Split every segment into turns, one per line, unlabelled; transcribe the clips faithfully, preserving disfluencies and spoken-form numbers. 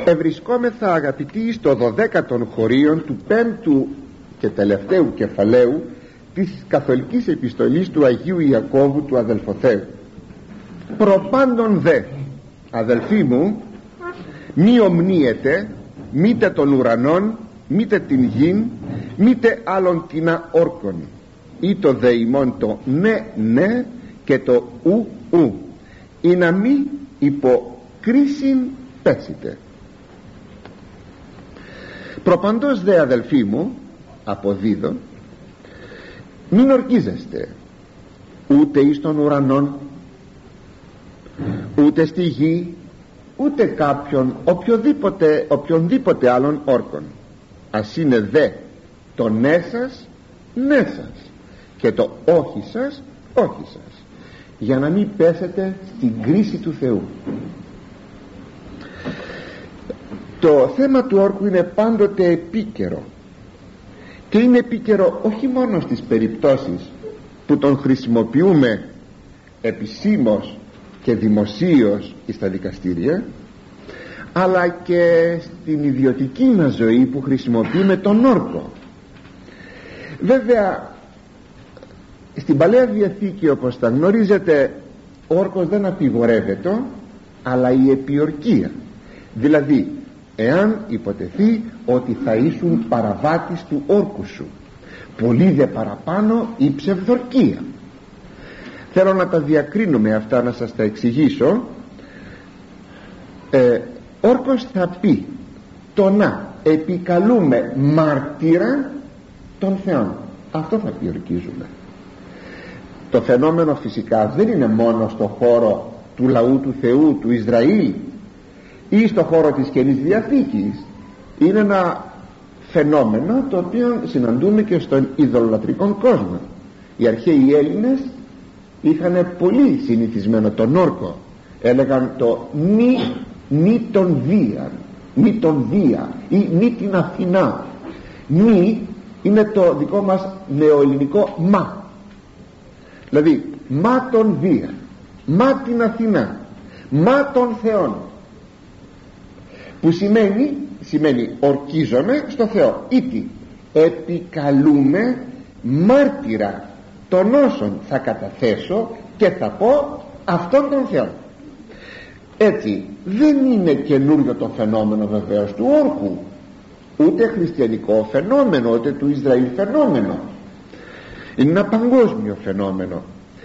Ευρισκόμεθα, αγαπητοί, στο δωδέκατον χωρίον του πέμπτου και τελευταίου κεφαλαίου της καθολικής επιστολής του Αγίου Ιακώβου του αδελφοθέου. Προπάντων δε, αδελφοί μου, μη ομνίετε μήτε των ουρανών, μήτε την γην, μήτε άλλων τινά όρκων, ή το δε ημών το ναι ναι και το ου ου, ή να μη υπό κρίσιν πέσετε. Προπαντός δε, αδελφοί μου, αποδίδω, μην ορκίζεστε ούτε εις των ουρανών, ούτε στη γη, ούτε κάποιον οποιοδήποτε, οποιονδήποτε άλλον όρκων. Ας είναι δε το ναι σας ναι σας και το όχι σας όχι σας, για να μην πέσετε στην κρίση του Θεού. Το θέμα του όρκου είναι πάντοτε επίκαιρο, και είναι επίκαιρο όχι μόνο στις περιπτώσεις που τον χρησιμοποιούμε επισήμως και δημοσίως στα δικαστήρια, αλλά και στην ιδιωτική μας ζωή που χρησιμοποιούμε τον όρκο. Βέβαια, στην Παλαιά Διαθήκη, όπως τα γνωρίζετε, ο όρκος δεν απειγορεύεται, αλλά η επιορκία. Δηλαδή, εάν υποτεθεί ότι θα ήσουν παραβάτης του όρκου σου, πολύ δε παραπάνω η ψευδορκία. Θέλω να τα διακρίνουμε αυτά, να σας τα εξηγήσω. ε, Όρκος θα πει το να επικαλούμε μάρτυρα των Θεών. Αυτό θα πιορκίζουμε. Το φαινόμενο φυσικά δεν είναι μόνο στο χώρο του λαού του Θεού, του Ισραήλ, ή στο χώρο της Καινής Διαθήκης. Είναι ένα φαινόμενο το οποίο συναντούμε και στον ειδωλολατρικό κόσμο. Οι αρχαίοι Έλληνες είχαν πολύ συνηθισμένο τον όρκο. Έλεγαν το νη, νη τον Δία, νη τον Δία ή νη την Αθηνά. Νη είναι το δικό μας νεοελληνικό μα, δηλαδή μα τον Δία, μα την Αθηνά, μα των Θεών, που σημαίνει, σημαίνει ορκίζομαι στο Θεό, ήτι επικαλούμε μάρτυρα των όσων θα καταθέσω και θα πω αυτόν τον Θεό. Έτσι δεν είναι καινούριο το φαινόμενο βεβαίως του όρκου, ούτε χριστιανικό φαινόμενο, ούτε του Ισραήλ φαινόμενο. Είναι ένα παγκόσμιο φαινόμενο,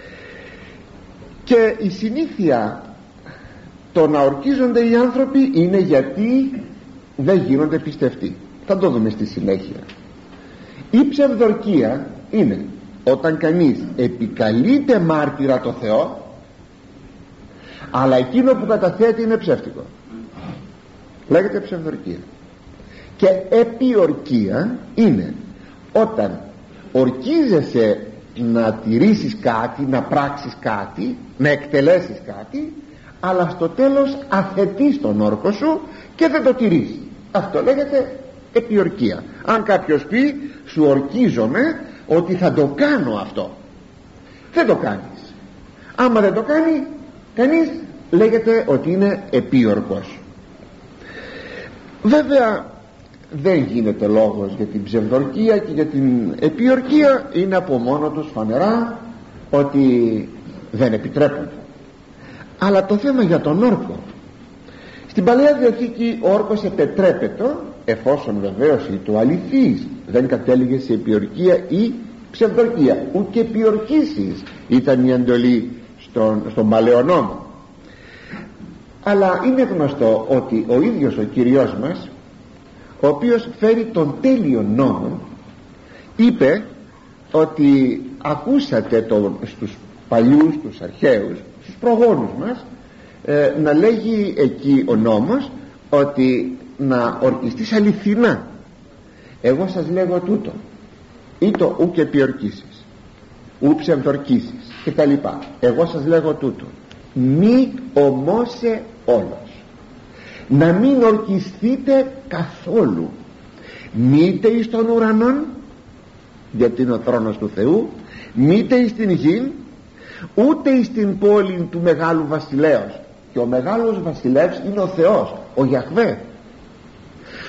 και η συνήθεια το να ορκίζονται οι άνθρωποι είναι γιατί δεν γίνονται πιστευτοί. Θα το δούμε στη συνέχεια. Η ψευδορκία είναι όταν κανείς επικαλείται μάρτυρα το Θεό, αλλά εκείνο που καταθέτει είναι ψεύτικο. Λέγεται ψευδορκία. Και επιορκία είναι όταν ορκίζεσαι να τηρήσεις κάτι, να πράξεις κάτι, να εκτελέσεις κάτι, αλλά στο τέλος αθετείς τον όρκο σου και δεν το τηρείς. Αυτό λέγεται επιορκία. Αν κάποιος πει σου ορκίζομαι ότι θα το κάνω αυτό, δεν το κάνεις. Άμα δεν το κάνει κανείς, λέγεται ότι είναι επίορκος. Βέβαια δεν γίνεται λόγος για την ψευδορκία και για την επιορκία. Είναι από μόνο τους φανερά ότι δεν επιτρέπονται. Αλλά το θέμα για τον όρκο, στην Παλαιά Διαθήκη ο όρκος επιτρέπεται, εφόσον βεβαίως ή το αληθής δεν κατέληγε σε επιορκία ή ψευδορκία. Ούτε επιορκήσεις ήταν η εντολή στον, στον Παλαιό Νόμο. Αλλά είναι γνωστό ότι ο ίδιος ο Κυριός μας, ο οποίος φέρει τον τέλειο νόμο, είπε ότι ακούσατε τον, στους παλιούς, τους αρχαίους, στους προγόνους μας, ε, να λέγει εκεί ο νόμος ότι να ορκιστείς αληθινά. Εγώ σας λέγω τούτο, ή το ου και πιορκήσεις, ου ψευδορκήσεις και τα λοιπά. Εγώ σας λέγω τούτο, μη ομώσε όλος, να μην ορκιστείτε καθόλου, μήτε εις των ουρανών, γιατί είναι ο θρόνος του Θεού, μήτε εις την γην, ούτε εις την πόλη του μεγάλου βασιλέως. Και ο μεγάλος βασιλεύς είναι ο Θεός, ο Ιαχβέ,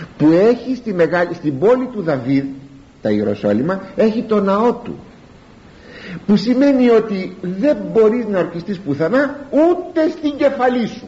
που έχει στη μεγάλη, στην πόλη του Δαβίδ, τα Ιεροσόλυμα, έχει το ναό του, που σημαίνει ότι δεν μπορείς να ορκιστείς πουθενά ούτε στην κεφαλή σου,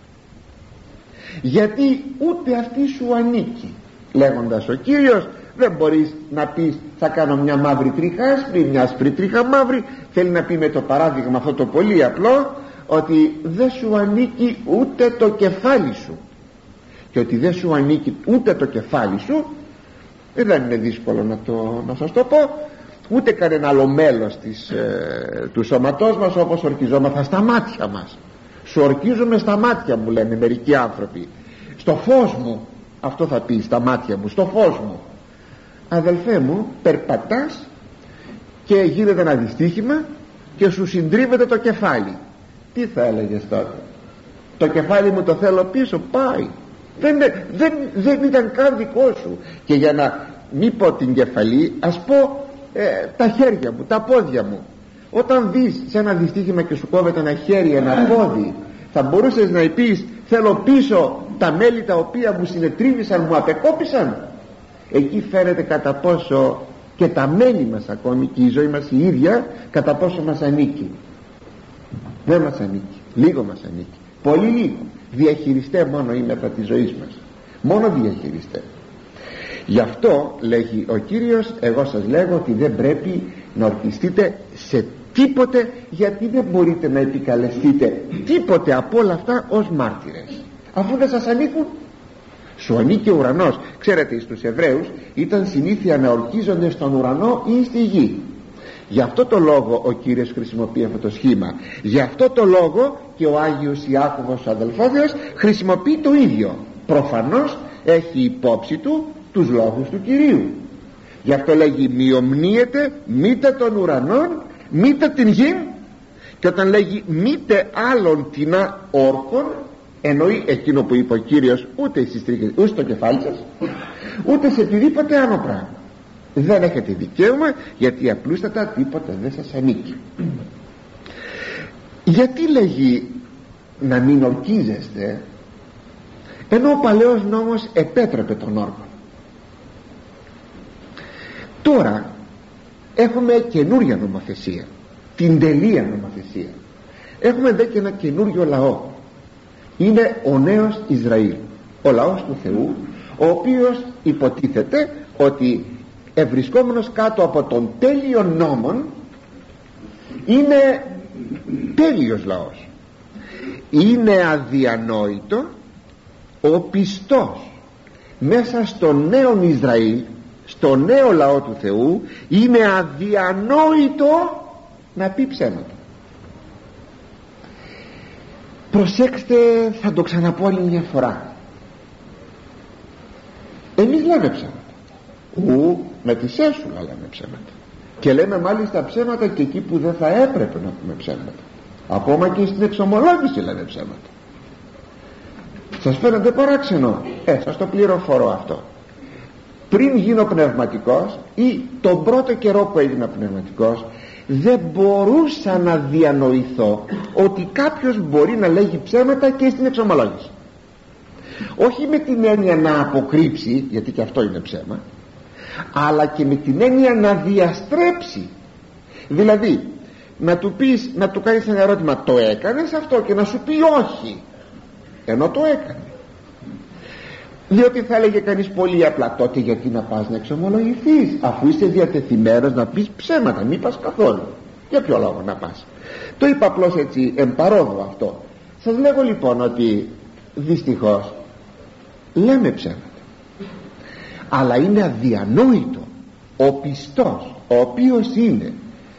γιατί ούτε αυτή σου ανήκει. Λέγοντας ο Κύριος, δεν μπορείς να πεις θα κάνω μια μαύρη τρίχα άσπρη, μια άσπρη τρίχα μαύρη. Θέλει να πει με το παράδειγμα αυτό το πολύ απλό, ότι δεν σου ανήκει ούτε το κεφάλι σου, και ότι δεν σου ανήκει ούτε το κεφάλι σου δεν είναι δύσκολο να, το, να σας το πω, ούτε κανένα άλλο μέλος της, ε, του σώματός μας, όπως ορκιζόμαθα στα μάτια μας. Σου ορκίζομαι στα μάτια μου, λένε μερικοί άνθρωποι, στο φως μου. Αυτό θα πει, στα μάτια μου, στο φως μου. Αδελφέ μου, περπατάς και γίνεται ένα δυστύχημα και σου συντρίβεται το κεφάλι. Τι θα έλεγες τότε? Το κεφάλι μου το θέλω πίσω, πάει. Δεν, δεν, δεν ήταν καν δικό σου. Και για να μην πω την κεφαλή, ας πω ε, τα χέρια μου, τα πόδια μου. Όταν δεις σε ένα δυστύχημα και σου κόβεται ένα χέρι, ένα πόδι, θα μπορούσες να πεις θέλω πίσω τα μέλη τα οποία μου συνετρίβησαν, μου απεκόπησαν? Εκεί φαίνεται κατά πόσο και τα μέλη μας ακόμη και η ζωή μας η ίδια, κατά πόσο μας ανήκει. Δεν μας ανήκει, λίγο μας ανήκει, πολύ λίγο. Διαχειριστέ μόνο είμαστε της ζωής μας, μόνο διαχειριστέ. Γι' αυτό λέγει ο Κύριος, εγώ σας λέγω ότι δεν πρέπει να ορκιστείτε σε τίποτε, γιατί δεν μπορείτε να επικαλεστείτε τίποτε από όλα αυτά ως μάρτυρες, αφού δεν σας ανήκουν. Σου ανήκει ο ουρανός. Ξέρετε, στους Εβραίους ήταν συνήθεια να ορκίζονται στον ουρανό ή στη γη. Γι' αυτό το λόγο ο Κύριος χρησιμοποιεί αυτό το σχήμα. Γι' αυτό το λόγο και ο Άγιος Ιάκωβος ο αδελφόδιος χρησιμοποιεί το ίδιο. Προφανώς έχει υπόψη του τους λόγους του Κυρίου. Γι' αυτό λέγει μη ομνίετε μήτε των ουρανών μήτε την γη, και όταν λέγει μήτε άλλων τεινά όρκων, εννοεί εκείνο που είπε ο Κύριος, ούτε εσείς τρίχετε ούτε στο κεφάλι σας, ούτε σε οτιδήποτε άλλο πράγμα. Δεν έχετε δικαίωμα, γιατί απλούστατα τίποτα δεν σας ανήκει. Γιατί λέγει να μην ορκίζεστε, ενώ ο παλαιός νόμος επέτρεπε τον όρκο? Τώρα έχουμε καινούρια νομοθεσία, την τελεία νομοθεσία. Έχουμε δε και ένα καινούριο λαό. Είναι ο νέος Ισραήλ, ο λαός του Θεού, ο οποίος υποτίθεται ότι ευρισκόμενος κάτω από τον τέλειο νόμον είναι τέλειος λαός. Είναι αδιανόητο ο πιστός μέσα στο νέο Ισραήλ, στο νέο λαό του Θεού, είναι αδιανόητο να πει ψέματα. Προσέξτε, θα το ξαναπώ άλλη μια φορά. Εμείς λέμε ψέματα, ου, με τη σέσουλα λέμε ψέματα, και λέμε μάλιστα ψέματα και εκεί που δεν θα έπρεπε να πούμε ψέματα. Ακόμα και στην εξομολόγηση λέμε ψέματα. Σας φαίνεται παράξενο? Ε, σας το πληροφορώ αυτό. Πριν γίνω πνευματικός, ή τον πρώτο καιρό που έγινα πνευματικός, δεν μπορούσα να διανοηθώ ότι κάποιος μπορεί να λέγει ψέματα και στην εξομολόγηση. Όχι με την έννοια να αποκρύψει, γιατί και αυτό είναι ψέμα, αλλά και με την έννοια να διαστρέψει. Δηλαδή να του πεις, να του κάνεις ένα ερώτημα, το έκανες αυτό, και να σου πει όχι, ενώ το έκανε. Διότι θα έλεγε κανείς πολύ απλά, τότε γιατί να πας να εξομολογηθείς, αφού είσαι διατεθειμένος να πεις ψέματα, μην πας καθόλου. Για ποιο λόγο να πας? Το είπα απλώς έτσι εμπαρόδο αυτό. Σας λέγω λοιπόν ότι δυστυχώς λέμε ψέματα, αλλά είναι αδιανόητο ο πιστός, ο οποίος είναι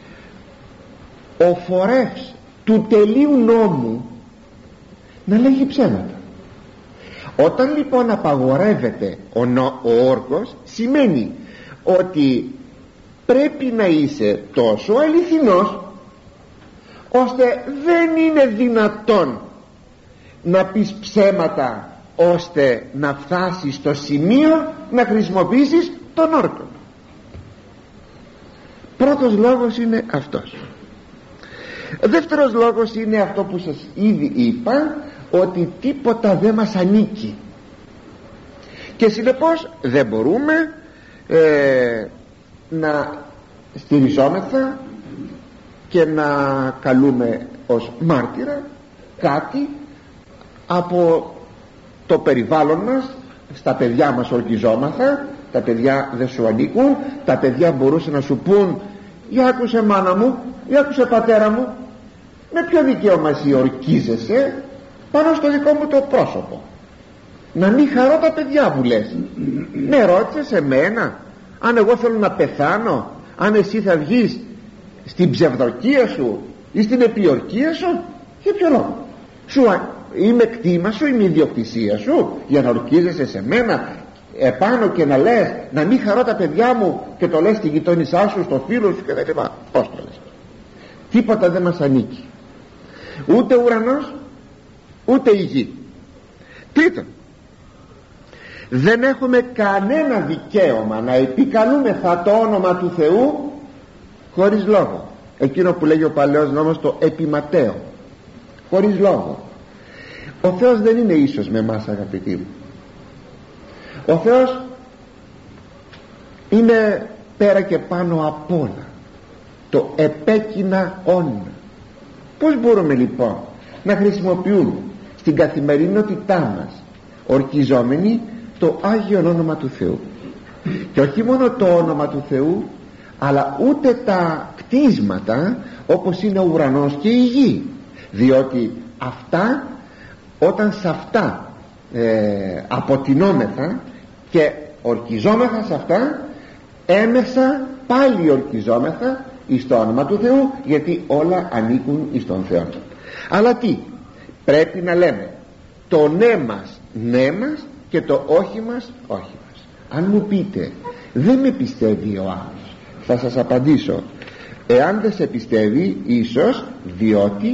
ο φορεύς του τελείου νόμου, να λέγει ψέματα. Όταν λοιπόν απαγορεύεται ο, νο, ο όρκος, σημαίνει ότι πρέπει να είσαι τόσο αληθινός ώστε δεν είναι δυνατόν να πεις ψέματα ώστε να φτάσεις στο σημείο να χρησιμοποιήσεις τον όρκο. Πρώτος λόγος είναι αυτός. Δεύτερος λόγος είναι αυτό που σας ήδη είπα, ότι τίποτα δεν μας ανήκει. Και συνεπώς δεν μπορούμε ε, να στηριζόμεθα και να καλούμε ως μάρτυρα κάτι από το περιβάλλον μας. Στα παιδιά μας ορκιζόμαθα, τα παιδιά δεν σου ανήκουν, τα παιδιά μπορούσαν να σου πούν για άκουσε μάνα μου, για άκουσε πατέρα μου, με ποιο δικαίωμα εσύ ορκίζεσαι πάνω στο δικό μου το πρόσωπο? Να μην χαρώ τα παιδιά που λες. Με ρώτησες εμένα αν εγώ θέλω να πεθάνω, αν εσύ θα βγεις στην ψευδορκία σου ή στην επιορκία σου? Για ποιο λόγο? Σου είμαι κτήμα σου, είμαι ιδιοκτησία σου για να ορκίζεσαι σε μένα επάνω και να λες να μην χαρώ τα παιδιά μου και το λες στη γειτόνισά σου, στο φίλο σου και τα λοιπά? Πώς το λες? Τίποτα δεν μας ανήκει, ούτε ουρανός ούτε η γη. Τρίτον, δεν έχουμε κανένα δικαίωμα να επικαλούμεθα το όνομα του Θεού χωρίς λόγο. Εκείνο που λέγει ο παλαιός νόμος, το επιματέο, χωρίς λόγο. Ο Θεός δεν είναι ίσος με εμάς, αγαπητοί μου. Ο Θεός είναι πέρα και πάνω απ' όλα το επέκεινα όν. Πώς μπορούμε λοιπόν να χρησιμοποιούμε στην καθημερινότητά μας ορκιζόμενοι το Άγιο όνομα του Θεού? Και όχι μόνο το όνομα του Θεού, αλλά ούτε τα κτίσματα όπως είναι ο ουρανός και η γη, διότι αυτά, όταν σε αυτά ε, αποτινόμεθα και ορκιζόμεθα σε αυτά, έμεσα πάλι ορκιζόμεθα εις το όνομα του Θεού, γιατί όλα ανήκουν εις τον Θεό. Αλλά τι πρέπει να λέμε? Το ναι μας ναι μας και το όχι μας όχι μας. Αν μου πείτε δεν με πιστεύει ο άλλος, θα σας απαντήσω, εάν δεν σε πιστεύει, ίσως διότι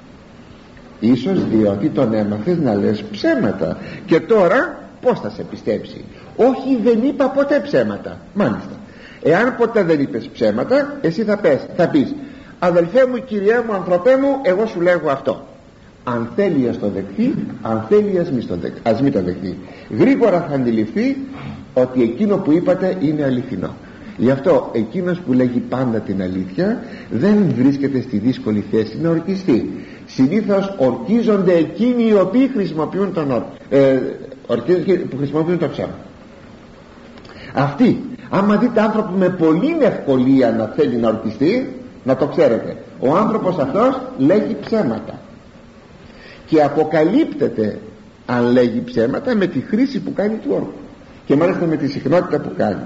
ίσως διότι τον έμαθες να λες ψέματα. Και τώρα πως θα σε πιστέψει? Όχι, δεν είπα ποτέ ψέματα. Μάλιστα, εάν ποτέ δεν είπες ψέματα, εσύ θα, πες, θα πεις αδελφέ μου, κυριέ μου, ανθρωπέ μου, εγώ σου λέγω αυτό. Αν θέλει ας το δεχθεί, αν θέλει ας μη, δεχ... ας μη το δεχθεί. Γρήγορα θα αντιληφθεί ότι εκείνο που είπατε είναι αληθινό. Γι' αυτό εκείνος που λέγει πάντα την αλήθεια δεν βρίσκεται στη δύσκολη θέση να ορκιστεί. Συνήθως ορκίζονται εκείνοι οι οποίοι χρησιμοποιούν τον όρκο, ε, που χρησιμοποιούν το ψέμα. Αυτοί, άμα δείτε άνθρωπο με πολύ ευκολία να θέλει να ορκιστεί, να το ξέρετε, ο άνθρωπος αυτός λέγει ψέματα και αποκαλύπτεται αν λέγει ψέματα με τη χρήση που κάνει του όρκου, και μάλιστα με τη συχνότητα που κάνει.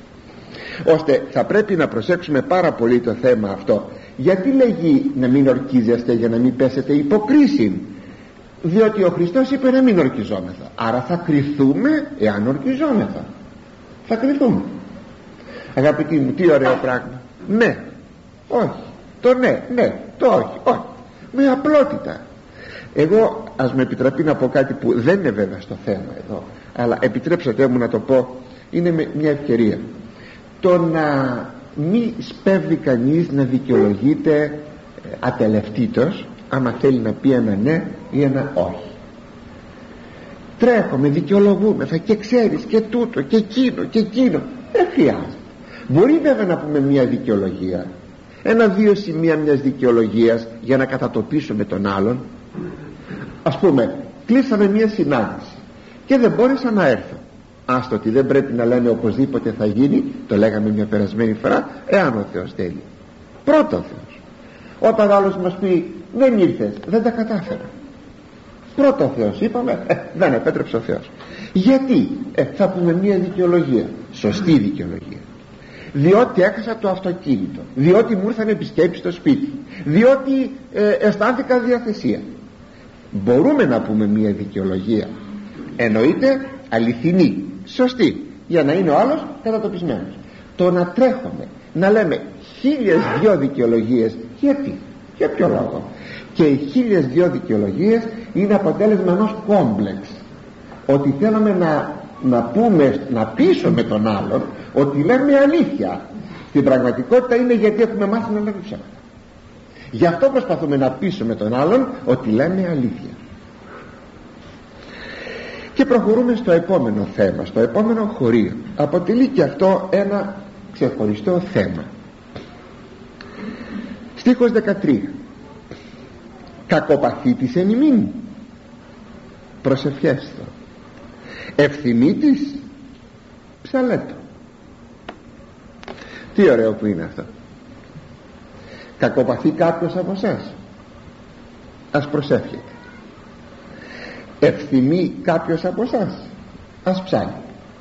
Ώστε θα πρέπει να προσέξουμε πάρα πολύ το θέμα αυτό. Γιατί λέγει να μην ορκίζεστε? Για να μην πέσετε υποκρίση. Διότι ο Χριστός είπε να μην ορκιζόμεθα, άρα θα κριθούμε εάν ορκιζόμεθα. Θα κριθούμε. Αγαπητοί μου, τι ωραίο πράγμα. Ναι, όχι, το ναι, ναι, το όχι, όχι, με απλότητα. Εγώ ας με επιτραπεί να πω κάτι που δεν είναι βέβαια στο θέμα εδώ, αλλά επιτρέψατε μου να το πω, είναι μια ευκαιρία. Το να μη σπέβδει κανείς να δικαιολογείται ατελευτήτως άμα θέλει να πει ένα ναι ή ένα όχι. Τρέχουμε, δικαιολογούμεθα και ξέρεις και τούτο και εκείνο και εκείνο. Δεν χρειάζεται. Μπορεί βέβαια να πούμε μια δικαιολογία, ένα-δύο σημεία μιας δικαιολογίας για να κατατοπίσουμε τον άλλον. Ας πούμε, κλείσαμε μια συνάντηση και δεν μπόρεσα να έρθω. Άστο ότι δεν πρέπει να λέμε οπωσδήποτε θα γίνει, το λέγαμε μια περασμένη φορά, εάν ο Θεός θέλει. Πρώτο ο Θεός. Όταν άλλος μας πει δεν ήρθες, δεν τα κατάφερα, πρώτο ο Θεός είπαμε, ε, δεν επέτρεψε ο Θεός. Γιατί? Ε, θα πούμε μια δικαιολογία, σωστή δικαιολογία. Διότι έχασα το αυτοκίνητο, διότι μου ήρθαν επισκέψεις στο σπίτι, διότι ε, αισθάνθηκα διαθεσία. Μπορούμε να πούμε μια δικαιολογία, εννοείται αληθινή, σωστή, για να είναι ο άλλος κατατοπισμένος. Το να τρέχουμε να λέμε χίλιες δυο δικαιολογίες, γιατί, για ποιο λόγο? Και οι χίλιες δυο δικαιολογίες είναι αποτέλεσμα ενός κόμπλεξ, ότι θέλουμε να, να πούμε, να πείσουμε τον άλλον ότι λέμε αλήθεια. Στην πραγματικότητα είναι γιατί έχουμε μάθει να λέμε ψέματα. Γι' αυτό προσπαθούμε να πείσουμε τον άλλον ότι λέμε αλήθεια. Και προχωρούμε στο επόμενο θέμα, στο επόμενο χωρίο. Αποτελεί και αυτό ένα ξεχωριστό θέμα. Στίχος δεκατρία. Κακοπαθήτης εν ημίν, προσευχέστο, ευθυμίτης ψαλέτο. Τι ωραίο που είναι αυτό. Κακοπαθεί κάποιος από εσάς, ας προσεύχεται. Ευθυμεί κάποιος από εσάς, ας ψάλει.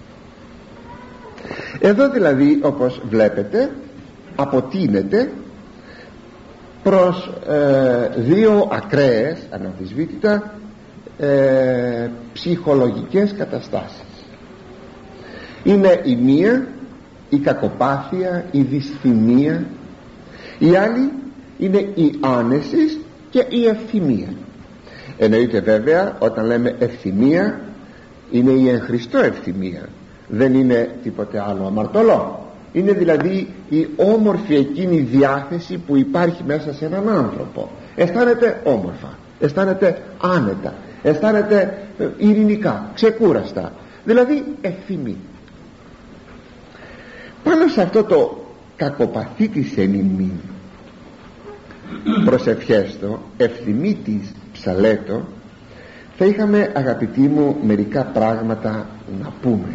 Εδώ δηλαδή, όπως βλέπετε, αποτείνεται προς ε, δύο ακραίες, αναμφισβήτητα, ε, ψυχολογικές καταστάσεις. Είναι η μία η κακοπάθεια, η δυσθυμία, η άλλη είναι η άνεση και η ευθυμία. Εννοείται βέβαια, όταν λέμε ευθυμία, είναι η εν Χριστώ ευθυμία, δεν είναι τίποτε άλλο αμαρτωλό. Είναι δηλαδή η όμορφη εκείνη διάθεση που υπάρχει μέσα σε έναν άνθρωπο. Αισθάνεται όμορφα, αισθάνεται άνετα, αισθάνεται ειρηνικά, ξεκούραστα, δηλαδή ευθυμεί. Πάνω σε αυτό το κακοπαθήτης εν ημίν, προσευχέστο, ευθυμίτης ψαλέτο, θα είχαμε, αγαπητοί μου, μερικά πράγματα να πούμε.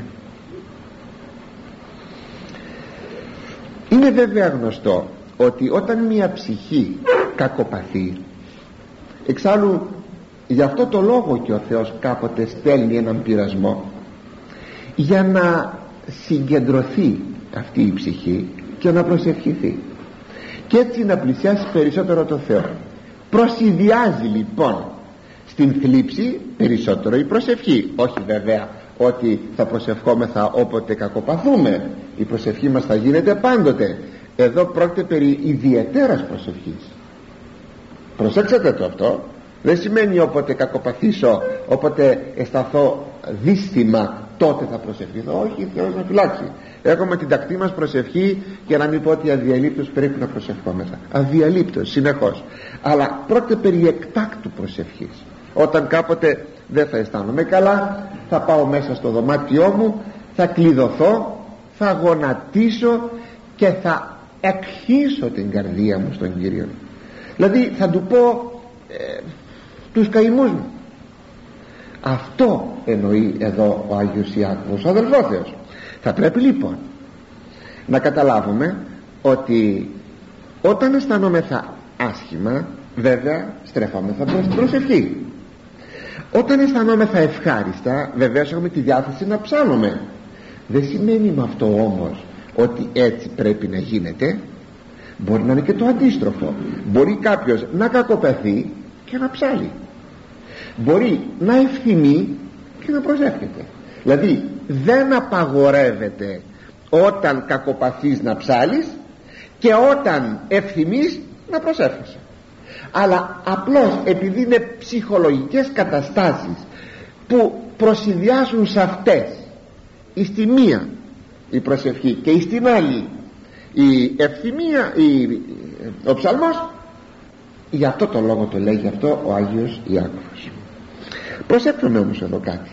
Είναι βέβαια γνωστό ότι όταν μια ψυχή κακοπαθεί, εξάλλου γι' αυτό το λόγο και ο Θεός κάποτε στέλνει έναν πειρασμό, για να συγκεντρωθεί αυτή η ψυχή και να προσευχηθεί και έτσι να πλησιάσει περισσότερο το Θεό. Προσυδειάζει λοιπόν στην θλίψη περισσότερο η προσευχή. Όχι βέβαια ότι θα προσευχόμεθα όποτε κακοπαθούμε, η προσευχή μας θα γίνεται πάντοτε. Εδώ πρόκειται περί ιδιαιτέρας προσευχής. Προσέξτε το αυτό. Δεν σημαίνει όποτε κακοπαθήσω, όποτε αισθαθώ δύστημα, τότε θα προσευχηθώ. Όχι, Θεός να φυλάξει. Έχουμε την τακτή μας προσευχή, για να μην πω ότι αδιαλείπτως πρέπει να προσευχόμεθα. Αδιαλείπτως, συνεχώς. Αλλά πρόκειται περί εκτάκτου προσευχής. Όταν κάποτε δεν θα αισθάνομαι καλά, θα πάω μέσα στο δωμάτιό μου, θα κλειδωθώ, θα γονατίσω και θα εκχύσω την καρδία μου στον Κύριο. Δηλαδή θα του πω ε, τους καημούς μου. Αυτό εννοεί εδώ ο Άγιος Ιάκωβος, ο αδελφός Θεός. Θα πρέπει λοιπόν να καταλάβουμε ότι όταν αισθανόμεθα άσχημα, βέβαια στρεφόμεθα προς την προσευχή. Όταν αισθανόμεθα ευχάριστα, βεβαίως έχουμε τη διάθεση να ψάλλουμε. Δεν σημαίνει με αυτό όμως ότι έτσι πρέπει να γίνεται. Μπορεί να είναι και το αντίστροφο. Μπορεί κάποιος να κακοπαθεί και να ψάλλει. Μπορεί να ευθυμεί και να προσεύχεται. Δηλαδή δεν απαγορεύεται όταν κακοπαθείς να ψάλεις και όταν ευθυμείς να προσεύχεσαι. Αλλά απλώς επειδή είναι ψυχολογικές καταστάσεις που προσυδειάζουν σε αυτές, εις τη μία η προσευχή και εις την άλλη η ευθυμία, η, ο ψαλμός, για αυτό το λόγο το λέγει αυτό ο Άγιος Ιάκωβος. Προσέξτε όμως εδώ κάτι.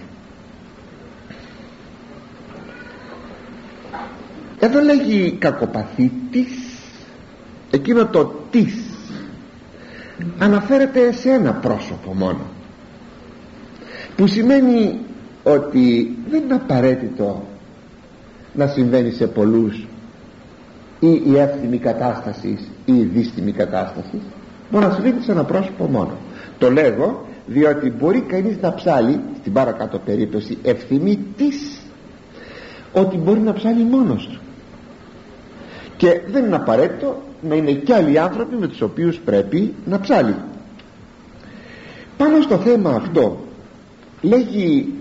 Εδώ λέγει κακοπαθήτης, εκείνο το της αναφέρεται σε ένα πρόσωπο μόνο, που σημαίνει ότι δεν είναι απαραίτητο να συμβαίνει σε πολλούς ή η εύθυμη κατάσταση ή η δύστιμη κατάσταση. Μπορεί να συμβαίνει σε ένα πρόσωπο μόνο. Το λέγω διότι μπορεί κανείς να ψάλει, στην παρακάτω περίπτωση ευθυμή της, ότι μπορεί να ψάλει μόνος του και δεν είναι απαραίτητο να είναι και άλλοι άνθρωποι με τους οποίους πρέπει να ψάλει. Πάνω στο θέμα αυτό λέγει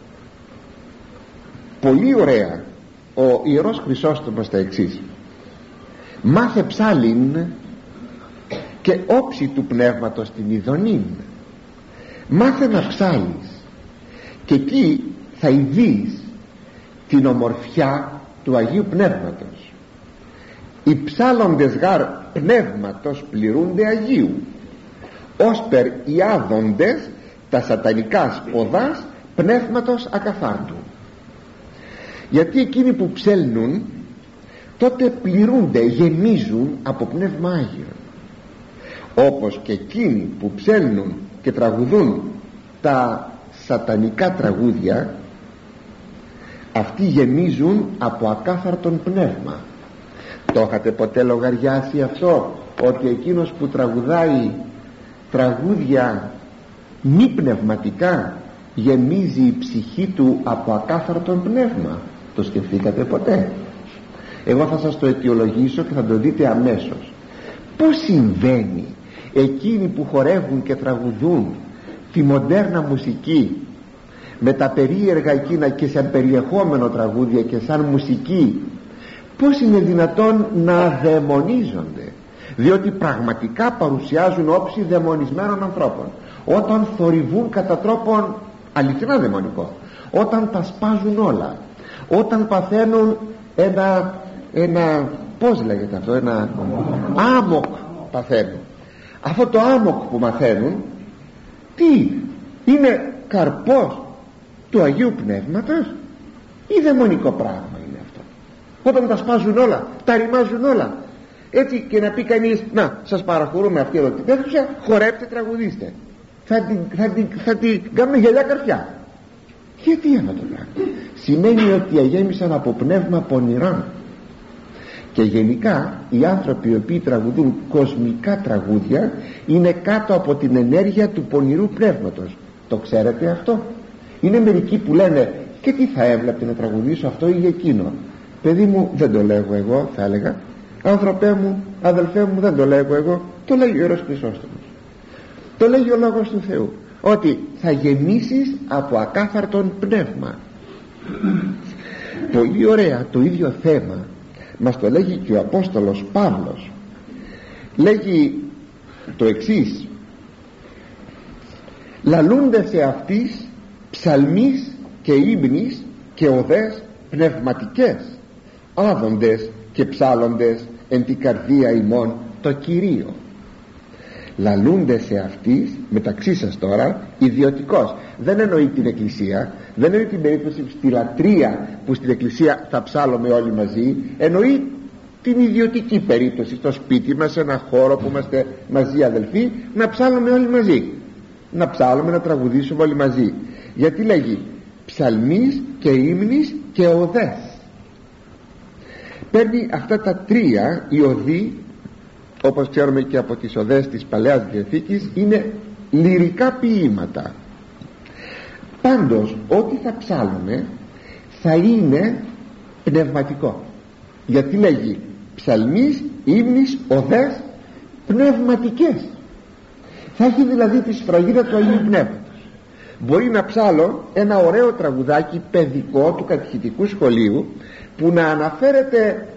πολύ ωραία ο Ιερός Χρυσόστομος τα εξής: μάθε ψάλιν και όψη του πνεύματος την ειδονήν. Μάθε να ψάλεις και εκεί θα ειδείς την ομορφιά του Αγίου Πνεύματος. Οι ψάλλοντες γάρ πνεύματος πληρούνται Αγίου, όσπερ οι άδοντες τα σατανικά σποδάς πνεύματος ακαθάρτου. Γιατί εκείνοι που ψέλνουν τότε πληρούνται, γεμίζουν από Πνεύμα Άγιο, όπως και εκείνοι που ψέλνουν και τραγουδούν τα σατανικά τραγούδια, αυτοί γεμίζουν από ακάθαρτον πνεύμα. Το είχατε ποτέ λογαριάσει αυτό, ότι εκείνος που τραγουδάει τραγούδια μη πνευματικά γεμίζει η ψυχή του από ακάθαρτον πνεύμα? Το σκεφτήκατε ποτέ? Εγώ θα σας το αιτιολογήσω και θα το δείτε αμέσως. Πώς συμβαίνει εκείνοι που χορεύουν και τραγουδούν τη μοντέρνα μουσική με τα περίεργα εκείνα και σαν περιεχόμενο τραγούδια και σαν μουσική, πώς είναι δυνατόν να δαιμονίζονται? Διότι πραγματικά παρουσιάζουν όψη δαιμονισμένων ανθρώπων, όταν θορυβούν κατά τρόπον αληθινά δαιμονικό, όταν τα σπάζουν όλα, όταν παθαίνουν ένα, ένα πώς λέγεται αυτό, ένα άμοκ παθαίνουν. Αυτό το άμοκ που μαθαίνουν τι είναι? Καρπός του Αγίου Πνεύματος ή δαιμονικό πράγμα είναι αυτό? Όταν τα σπάζουν όλα, τα ρημάζουν όλα, έτσι, και να πει κανείς, να σας παραχωρούμε αυτή εδώ την αίθουσα, χορέψτε, τραγουδίστε, θα την, θα την, θα την κάνουμε γυαλιά καρφιά. Γιατί αυτό το πράγμα? Σημαίνει ότι αγέμισαν από πνεύμα πονηρών. Και γενικά οι άνθρωποι οι οποίοι τραγουδούν κοσμικά τραγούδια είναι κάτω από την ενέργεια του πονηρού πνεύματος. Το ξέρετε αυτό? Είναι μερικοί που λένε, και τι θα έβλεπε να τραγουδήσω αυτό ή εκείνο? Παιδί μου, δεν το λέγω εγώ, θα έλεγα. Άνθρωπέ μου, αδελφέ μου, δεν το λέγω εγώ, το λέει ο Ιερός Χρυσόστομος, το λέει ο Λόγος του Θεού, ότι θα γεμίσεις από ακάθαρτον πνεύμα. Πολύ ωραία, το ίδιο θέμα μας το λέγει και ο Απόστολος Παύλος. Λέγει το εξής: λαλούνται σε αυτής ψαλμείς και ύμνεις και οδές πνευματικές, άδοντες και ψάλλοντες εν την καρδία ημών το Κυρίο. Λαλούνται σε αυτής, μεταξύ σας τώρα, ιδιωτικός. Δεν εννοεί την Εκκλησία, δεν εννοεί την περίπτωση στη λατρεία που στην Εκκλησία θα ψάλλουμε όλοι μαζί, εννοεί την ιδιωτική περίπτωση, στο σπίτι μας, σε ένα χώρο που είμαστε μαζί αδελφοί, να ψάλλουμε όλοι μαζί, να ψάλλουμε, να τραγουδήσουμε όλοι μαζί. Γιατί λέγει ψαλμείς και ύμνης και οδές. Παίρνει αυτά τα τρία. Οι οδοί, όπως ξέρουμε και από τις οδές της Παλαιάς Διαθήκης, είναι λυρικά ποίηματα. Πάντως ό,τι θα ψάλλουμε θα είναι πνευματικό. Γιατί λέγει ψαλμείς, ύμνης, οδές πνευματικές. Θα έχει δηλαδή τη σφραγίδα του Αγίου Πνεύματος. Μπορεί να ψάλω ένα ωραίο τραγουδάκι παιδικό του κατηχητικού σχολείου που να αναφέρεται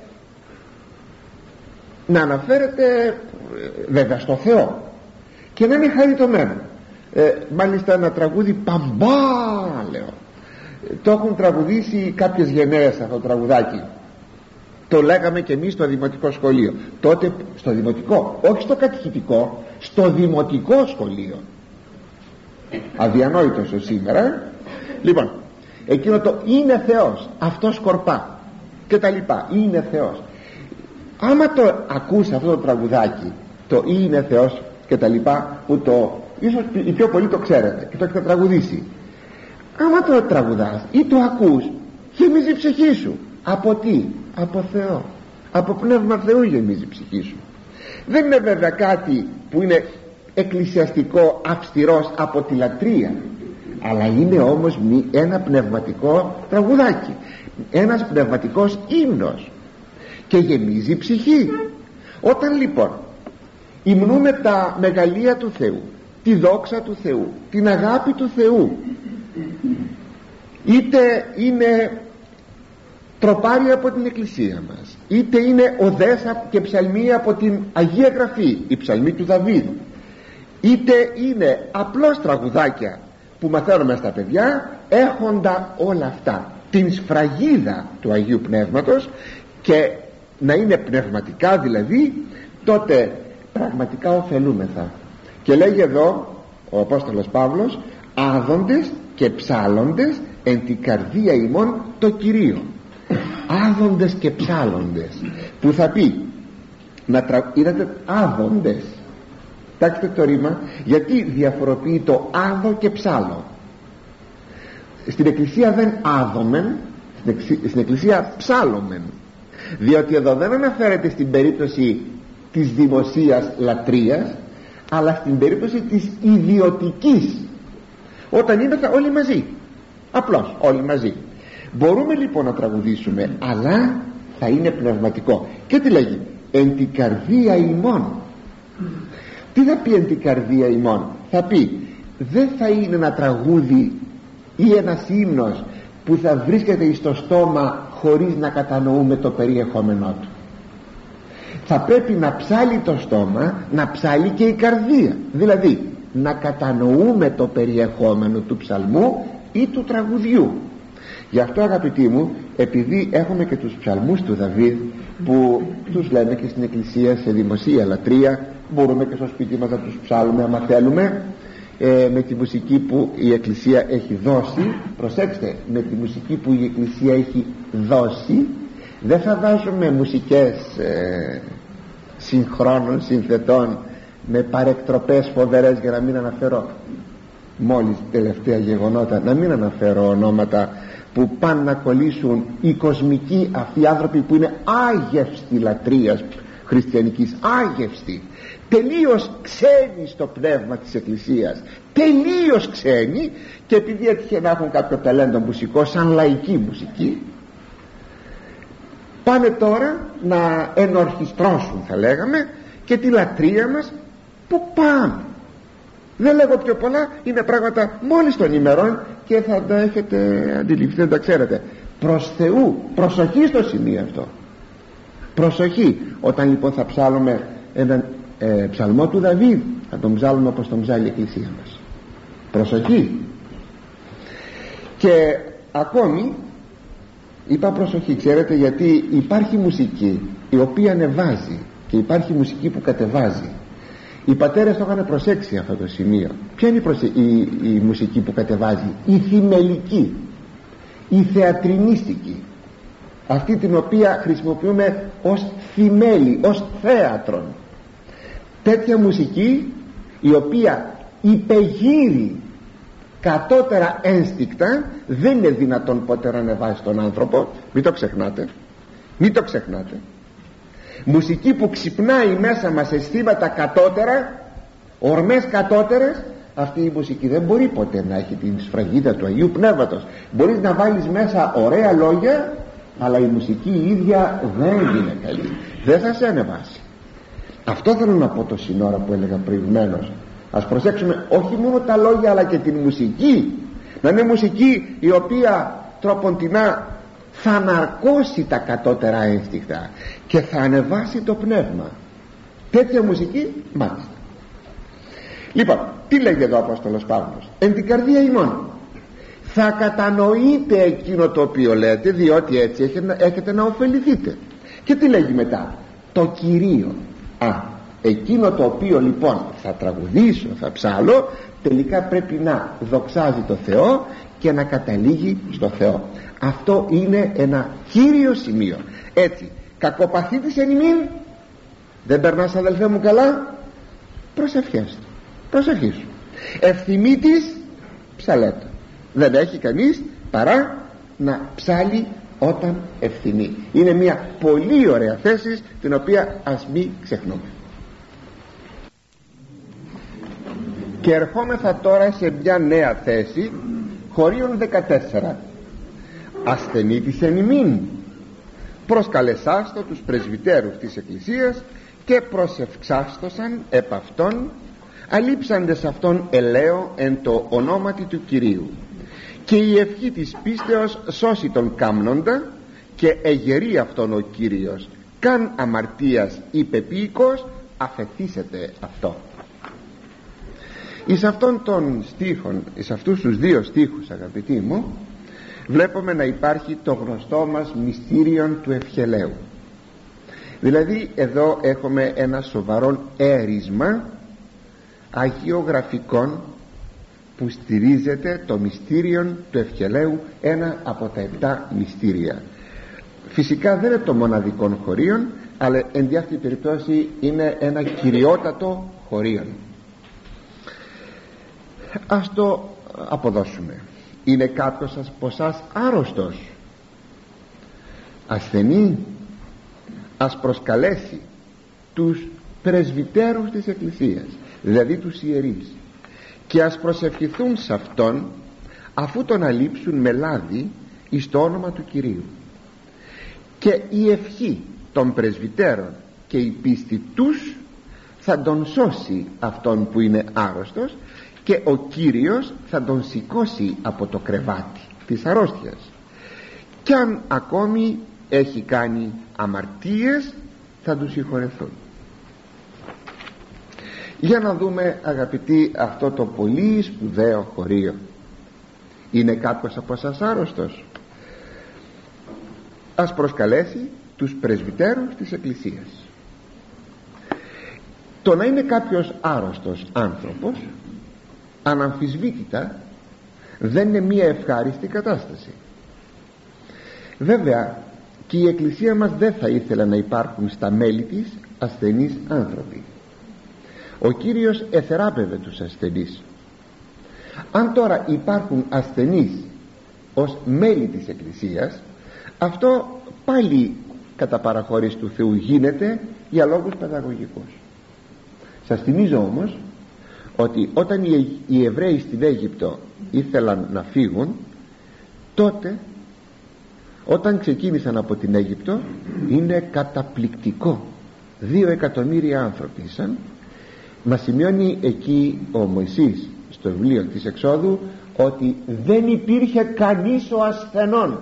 να αναφέρεται βέβαια στο Θεό και να είναι χαριτωμένο. ε, μάλιστα ένα τραγούδι παμπά, λέω, το έχουν τραγουδήσει κάποιες γενναίες αυτό το τραγουδάκι. Το λέγαμε και εμείς στο δημοτικό σχολείο τότε, στο δημοτικό, όχι στο κατηχητικό, στο δημοτικό σχολείο. Αδιανόητος ως σήμερα. Λοιπόν, εκείνο το είναι Θεός, αυτό σκορπά και τα λοιπά, είναι Θεός. Άμα το ακούς αυτό το τραγουδάκι, το είναι Θεός και τα λοιπά, που το ίσως οι πιο πολλοί το ξέρετε και το έχετε τραγουδήσει, άμα το τραγουδάς ή το ακούς, γεμίζει η ψυχή σου. Από τι? Από Θεό, από Πνεύμα Θεού γεμίζει η ψυχή σου. Δεν είναι βέβαια κάτι που είναι εκκλησιαστικό, αυστηρός από τη λατρεία, αλλά είναι όμως ένα πνευματικό τραγουδάκι, ένας πνευματικός ύμνος και γεμίζει η ψυχή. Όταν λοιπόν υμνούμε τα μεγαλεία του Θεού, τη δόξα του Θεού, την αγάπη του Θεού, είτε είναι τροπάρει από την Εκκλησία μας, είτε είναι οδές και ψαλμοί από την Αγία Γραφή, η ψαλμή του Δαβίδ, είτε είναι απλώς τραγουδάκια που μαθαίνουμε στα παιδιά, έχοντα όλα αυτά την σφραγίδα του Αγίου Πνεύματος και να είναι πνευματικά δηλαδή, τότε πραγματικά ωφελούμεθα. Και λέγει εδώ ο Απόστολος Παύλος άδοντες και ψάλλοντες εν την καρδία ημών το Κυρίο. Άδοντες και ψάλλοντες, που θα πει να τρα... είδατε, άδοντες, κοιτάξτε το ρήμα, γιατί διαφοροποιεί το άδο και ψάλλο. Στην εκκλησία δεν άδομεν, στην εκκλησία ψάλλομεν, διότι εδώ δεν αναφέρεται στην περίπτωση της δημοσίας λατρείας, αλλά στην περίπτωση της ιδιωτικής, όταν είμαστε όλοι μαζί, απλώς όλοι μαζί. Μπορούμε λοιπόν να τραγουδήσουμε, αλλά θα είναι πνευματικό. Και τι λέγει? Εν την καρδία ημών. Τι θα πει εν την καρδία ημών? Θα πει, δεν θα είναι ένα τραγούδι ή ένας ύμνος που θα βρίσκεται στο στόμα χωρίς να κατανοούμε το περιεχόμενό του. Θα πρέπει να ψάλει το στόμα, να ψάλει και η καρδία, δηλαδή να κατανοούμε το περιεχόμενο του ψαλμού ή του τραγουδιού. Γι' αυτό, αγαπητοί μου, επειδή έχουμε και τους ψαλμούς του Δαβίδ, που τους λέμε και στην εκκλησία σε δημοσία λατρεία, μπορούμε και στο σπίτι μας να τους ψάλουμε άμα θέλουμε, ε, με τη μουσική που η εκκλησία έχει δώσει. Προσέξτε, με τη μουσική που η εκκλησία έχει δώσει, δεν θα βάζουμε μουσικές ε, συγχρόνων συνθετών με παρεκτροπές φοβερές, για να μην αναφέρω μόλις τελευταία γεγονότα, να μην αναφέρω ονόματα που πάνε να κολλήσουν οι κοσμικοί αυτοί άνθρωποι που είναι άγευστη λατρείας χριστιανικής, άγευστη, τελείως ξένοι στο πνεύμα της εκκλησίας, τελείως ξένοι, και επειδή έτυχε να έχουν κάποιο ταλέντο μουσικό σαν λαϊκή μουσική, πάνε τώρα να ενορχιστρώσουν, θα λέγαμε, και τη λατρεία μας. Που πάμε, δεν λέγω πιο πολλά, είναι πράγματα μόλις των ημερών και θα τα έχετε αντιληφθεί, δεν τα ξέρετε. Προς Θεού, προσοχή στο σημείο αυτό, προσοχή. Όταν λοιπόν θα ψάλουμε έναν ε, ψαλμό του Δαβίδ, θα τον ψάλουμε όπως τον ψάλει η εκκλησία μας. Προσοχή. Και ακόμη είπα προσοχή, ξέρετε, γιατί υπάρχει μουσική η οποία ανεβάζει και υπάρχει μουσική που κατεβάζει. Οι πατέρες το είχαν προσέξει αυτό το σημείο. Ποια είναι η, προσε... η... η μουσική που κατεβάζει? Η θυμελική, η θεατρινίστικη, αυτή την οποία χρησιμοποιούμε ως θυμέλη, ως θέατρον. Τέτοια μουσική η οποία υπεγείρει κατώτερα ένστικτα, δεν είναι δυνατόν ποτέ να ανεβάσει τον άνθρωπο. Μην το ξεχνάτε, μην το ξεχνάτε. Μουσική που ξυπνάει μέσα μας αισθήματα κατώτερα, ορμές κατώτερες, αυτή η μουσική δεν μπορεί ποτέ να έχει την σφραγίδα του Αγίου Πνεύματος. Μπορείς να βάλεις μέσα ωραία λόγια, αλλά η μουσική η ίδια δεν είναι καλή, δεν θα σε ανεβάσει. Αυτό θέλω να πω το σύνορα που έλεγα προηγουμένως. Ας προσέξουμε όχι μόνο τα λόγια, αλλά και την μουσική, να είναι μουσική η οποία τροποντινά θα αναρκώσει τα κατώτερα ένστικτα και θα ανεβάσει το πνεύμα. Τέτοια μουσική, μάλιστα. Λοιπόν, τι λέγει εδώ ο Απόστολος Παύλος? Εν την καρδία ημών. Θα κατανοείτε εκείνο το οποίο λέτε, διότι έτσι έχετε, έχετε να ωφεληθείτε. Και τι λέγει μετά? Το Κυρίο. Α, εκείνο το οποίο λοιπόν θα τραγουδήσω, θα ψάλω, τελικά πρέπει να δοξάζει το Θεό και να καταλήγει στο Θεό. Αυτό είναι ένα κύριο σημείο. Έτσι, κακοπαθήτης εν ημίν, δεν περνάς αδελφέ μου καλά? Προσευχές, προσευχή σου. Ευθυμίτης, ψαλέτο. Δεν έχει κανείς παρά να ψάλει όταν ευθυμεί. Είναι μια πολύ ωραία θέση, την οποία ας μην ξεχνούμε. Και ερχόμεθα τώρα σε μια νέα θέση, χωρίων δεκατέσσερα. Ασθενήτης εν ημίν, προσκαλεσάστο τους πρεσβυτέρους της Εκκλησίας και προσευχάστοσαν επ' αυτόν, αλείψαντες αυτόν ελαίο εν το ονόματι του Κυρίου, και η ευχή της πίστεως σώσει τον κάμνοντα, και εγερεί αυτόν ο Κύριος, καν αμαρτίας υπεπίοικος αφεθήσετε αυτό. Εις αυτόν των στίχων, εις αυτούς τους δύο στίχους, αγαπητοί μου, βλέπουμε να υπάρχει το γνωστό μας μυστήριον του ευχελαίου. Δηλαδή εδώ έχουμε ένα σοβαρό έρισμα αγιογραφικών που στηρίζεται το μυστήριο του ευχελαίου, ένα από τα επτά μυστήρια. Φυσικά δεν είναι το μοναδικό χωρίον, αλλά εν τη αυτή περιπτώσει είναι ένα κυριότατο χωρίον. Ας το αποδώσουμε. Είναι κάποιος από εσάς άρρωστος, ασθενή, ας προσκαλέσει τους πρεσβυτέρους της Εκκλησίας, δηλαδή τους ιερείς, και ας προσευχηθούν σε αυτόν, αφού τον αλείψουν με λάδι εις το όνομα του Κυρίου. Και η ευχή των πρεσβυτέρων και η πίστη τους θα τον σώσει αυτόν που είναι άρρωστος, και ο Κύριος θα τον σηκώσει από το κρεβάτι της αρρώστιας. Κι αν ακόμη έχει κάνει αμαρτίες, θα του συγχωρεθούν. Για να δούμε, αγαπητοί, αυτό το πολύ σπουδαίο χωρίο. Είναι κάποιος από εσάς άρρωστος? Ας προσκαλέσει τους πρεσβυτέρους της Εκκλησίας. Το να είναι κάποιος άρρωστος άνθρωπος, αναμφισβήτητα δεν είναι μία ευχάριστη κατάσταση. Βέβαια και η Εκκλησία μας δεν θα ήθελε να υπάρχουν στα μέλη της ασθενείς άνθρωποι. Ο Κύριος εθεράπευε τους ασθενείς. Αν τώρα υπάρχουν ασθενείς ως μέλη της Εκκλησίας, αυτό πάλι κατά παραχώρηση του Θεού γίνεται για λόγους παιδαγωγικούς. Σας θυμίζω όμως ότι όταν οι Εβραίοι στην Αίγυπτο ήθελαν να φύγουν, τότε όταν ξεκίνησαν από την Αίγυπτο, είναι καταπληκτικό, δύο εκατομμύρια άνθρωποι ήσαν. Μας σημειώνει εκεί ο Μωυσής στο βιβλίο της Εξόδου ότι δεν υπήρχε κανείς ο ασθενών.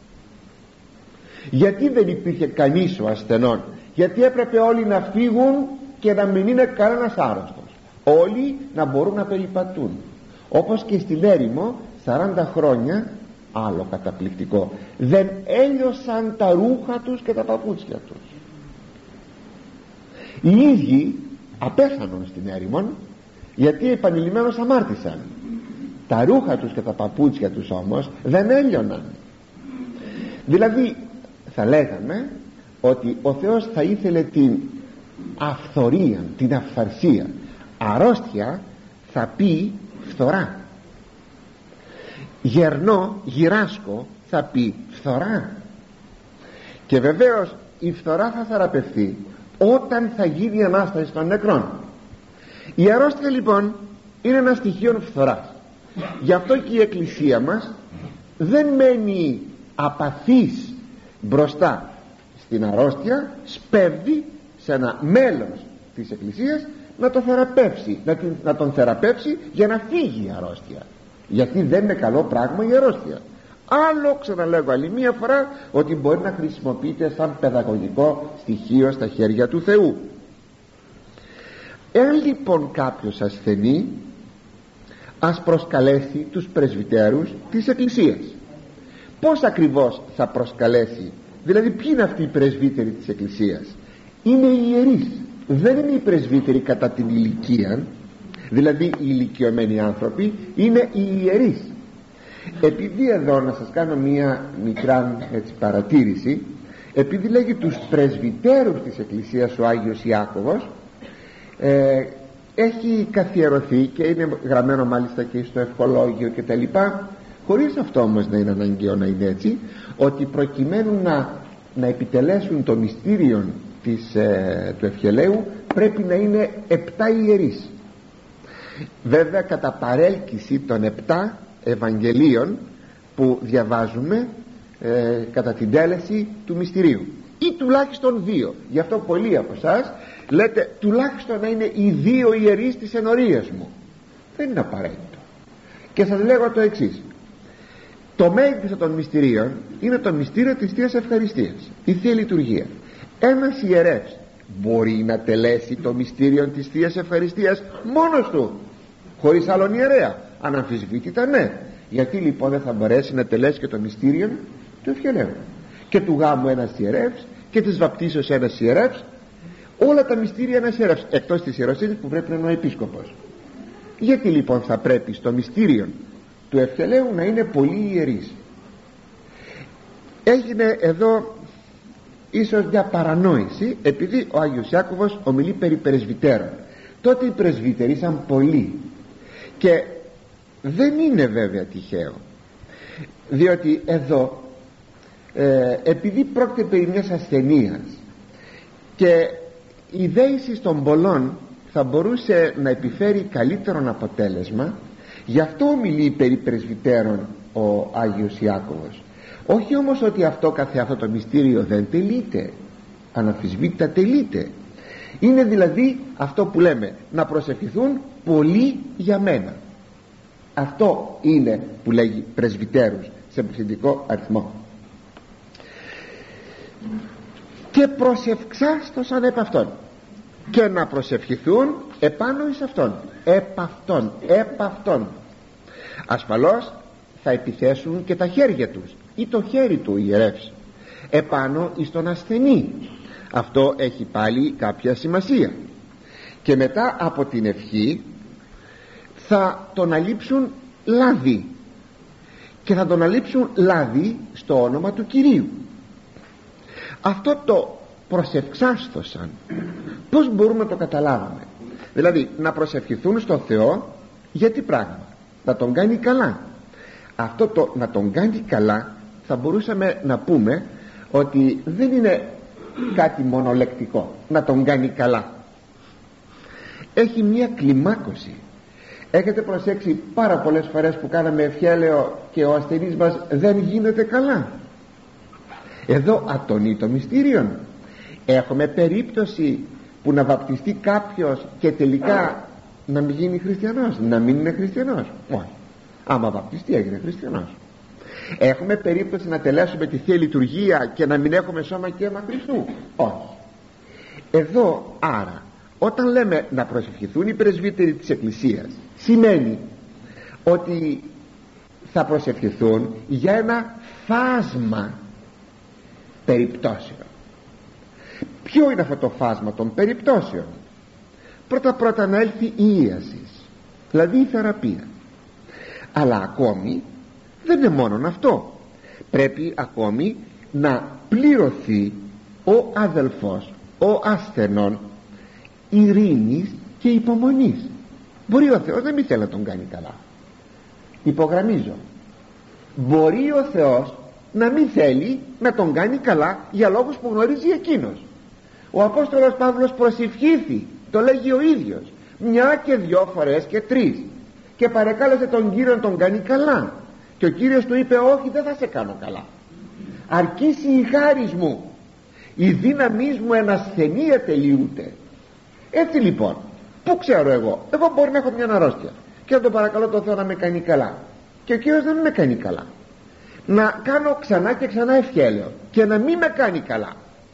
Γιατί δεν υπήρχε κανείς ο ασθενών? Γιατί έπρεπε όλοι να φύγουν και να μην είναι κανένας άρρωστος, όλοι να μπορούν να περιπατούν. Όπως και στην έρημο σαράντα χρόνια, άλλο καταπληκτικό, δεν έλειωσαν τα ρούχα τους και τα παπούτσια τους. Οι ίδιοι απέθανον στην έρημον, γιατί επανειλημμένως αμάρτησαν. Τα ρούχα τους και τα παπούτσια τους όμως δεν έλειωναν. Δηλαδή θα λέγαμε ότι ο Θεός θα ήθελε την αυθορία, την αυθαρσία. Αρρώστια θα πει φθορά. Γερνό, γυράσκω θα πει φθορά. Και βεβαίως η φθορά θα θεραπευθεί όταν θα γίνει η Ανάσταση των νεκρών. Η αρρώστια λοιπόν είναι ένα στοιχείο φθοράς. Γι' αυτό και η Εκκλησία μας δεν μένει απαθής μπροστά στην αρρώστια, σπέβδει σε ένα μέλος της Εκκλησίας να το θεραπεύσει, να, την, να τον θεραπεύσει για να φύγει η αρρώστια, γιατί δεν είναι καλό πράγμα η αρρώστια. Άλλο, ξαναλέγω άλλη μία φορά, ότι μπορεί να χρησιμοποιείται σαν παιδαγωγικό στοιχείο στα χέρια του Θεού. Εάν λοιπόν κάποιος ασθενεί, ας προσκαλέσει τους πρεσβυτέρους της Εκκλησίας. Πώς ακριβώς θα προσκαλέσει? Δηλαδή ποιοι είναι αυτοί οι πρεσβύτεροι της Εκκλησίας? Είναι οι ιερείς, δεν είναι οι πρεσβύτεροι κατά την ηλικία, δηλαδή οι ηλικιωμένοι άνθρωποι, είναι οι ιερείς. Επειδή εδώ να σας κάνω μία μικρά έτσι, παρατήρηση, επειδή λέγει τους πρεσβυτέρους της Εκκλησίας ο Άγιος Ιάκωβος, ε, έχει καθιερωθεί και είναι γραμμένο μάλιστα και στο ευχολόγιο και τα λοιπά, χωρίς αυτό όμως να είναι αναγκαίο να είναι έτσι, ότι προκειμένου να, να επιτελέσουν το μυστήριο της, ε, του ευχελαίου πρέπει να είναι επτά ιερείς. Βέβαια κατά παρέλκυση των επτά Ευαγγελίων που διαβάζουμε ε, κατά την τέλεση του μυστηρίου, ή τουλάχιστον δύο. Γι' αυτό πολλοί από εσάς λέτε τουλάχιστον να είναι οι δύο ιερείς της ενορίας μου. Δεν είναι απαραίτητο. Και σας λέγω το εξής: το μέγιστο των μυστηρίων είναι το μυστήριο της Θείας Ευχαριστίας, η Θεία Λειτουργία. Ένας ιερεύς μπορεί να τελέσει το μυστήριο της Θείας Ευχαριστίας μόνος του, χωρίς άλλον ιερέα? Αναμφισβήτητα ναι. Γιατί λοιπόν δεν θα μπορέσει να τελέσει και το μυστήριο του ευχελαίου, και του γάμου ένας ιερεύς, και της βαπτίσεως ένας ιερεύς, όλα τα μυστήρια ένας ιερεύς, εκτός της ιεροσύνης που πρέπει να είναι ο επίσκοπος. Γιατί λοιπόν θα πρέπει στο μυστήριο του ευχελαίου να είναι πολύ ιερής? Έγινε εδώ ίσως μια παρανόηση, επειδή ο Άγιος Ιάκωβος ομιλεί περί πρεσβυτέρων. Τότε οι πρεσβύτεροι ήσαν πολλοί, και δεν είναι βέβαια τυχαίο, διότι εδώ ε, επειδή πρόκειται περί μιας ασθενείας και η δέηση των πολλών θα μπορούσε να επιφέρει καλύτερο αποτέλεσμα, γι' αυτό ομιλεί περί πρεσβυτέρων ο Άγιος Ιάκωβος. Όχι όμως ότι αυτό καθε αυτό το μυστήριο δεν τελείται, αναμφισβήτητα τελείται. Είναι δηλαδή αυτό που λέμε, να προσευχηθούν πολλοί για μένα. Αυτό είναι που λέγει πρεσβυτέρους σε πληθυντικό αριθμό. Και προσευχάστοσαν επ' αυτόν, και να προσευχηθούν επάνω εις αυτόν, επ' αυτόν, επ' αυτόν. Ασφαλώς θα επιθέσουν και τα χέρια τους ή το χέρι του ιερεύς επάνω εις τον ασθενή. Αυτό έχει πάλι κάποια σημασία. Και μετά από την ευχή θα τον αλείψουν λάδι, και θα τον αλείψουν λάδι στο όνομα του Κυρίου. Αυτό το προσευχάστοσαν, πώς μπορούμε να το καταλάβουμε? Δηλαδή να προσευχηθούν στον Θεό για τι πράγμα? Να τον κάνει καλά. Αυτό το να τον κάνει καλά θα μπορούσαμε να πούμε ότι δεν είναι κάτι μονολεκτικό, να τον κάνει καλά. Έχει μια κλιμάκωση. Έχετε προσέξει πάρα πολλές φορές που κάναμε ευχέλαιο και ο ασθενής μας δεν γίνεται καλά? Εδώ ατονεί το μυστήριον. Έχουμε περίπτωση που να βαπτιστεί κάποιος και τελικά να μην γίνει χριστιανός, να μην είναι χριστιανός? Όχι. Άμα βαπτιστεί έγινε χριστιανός. Έχουμε περίπτωση να τελέσουμε τη Θεία Λειτουργία και να μην έχουμε σώμα και αίμα Χριστού? Όχι. Εδώ άρα όταν λέμε να προσευχηθούν οι πρεσβύτεροι της Εκκλησίας, σημαίνει ότι θα προσευχηθούν για ένα φάσμα περιπτώσεων. Ποιο είναι αυτό το φάσμα των περιπτώσεων? Πρώτα πρώτα να έλθει η ίασης, δηλαδή η θεραπεία. Αλλά ακόμη δεν είναι μόνον αυτό. Πρέπει ακόμη να πληρωθεί ο αδελφός, ο ασθενών, ειρήνης και υπομονής. Μπορεί ο Θεός να μην θέλει να τον κάνει καλά. Υπογραμμίζω, μπορεί ο Θεός να μην θέλει να τον κάνει καλά για λόγους που γνωρίζει εκείνος. Ο Απόστολος Παύλος προσευχήθη, το λέγει ο ίδιος, μια και δυο φορές και τρεις, και παρεκάλεσε τον Κύριο να τον κάνει καλά, και ο Κύριος του είπε όχι, δεν θα σε κάνω καλά, αρκήσει η χάρις μου, η δύναμής μου εν ασθενεία τελειούται. Έτσι λοιπόν, πού ξέρω εγώ? Εγώ μπορεί να έχω μια αρρώστια και να τον παρακαλώ τον Θεό να με κάνει καλά, και ο Κύριος δεν με κάνει καλά. Να κάνω ξανά και ξανά ευχέλαιο και να μην με κάνει καλά.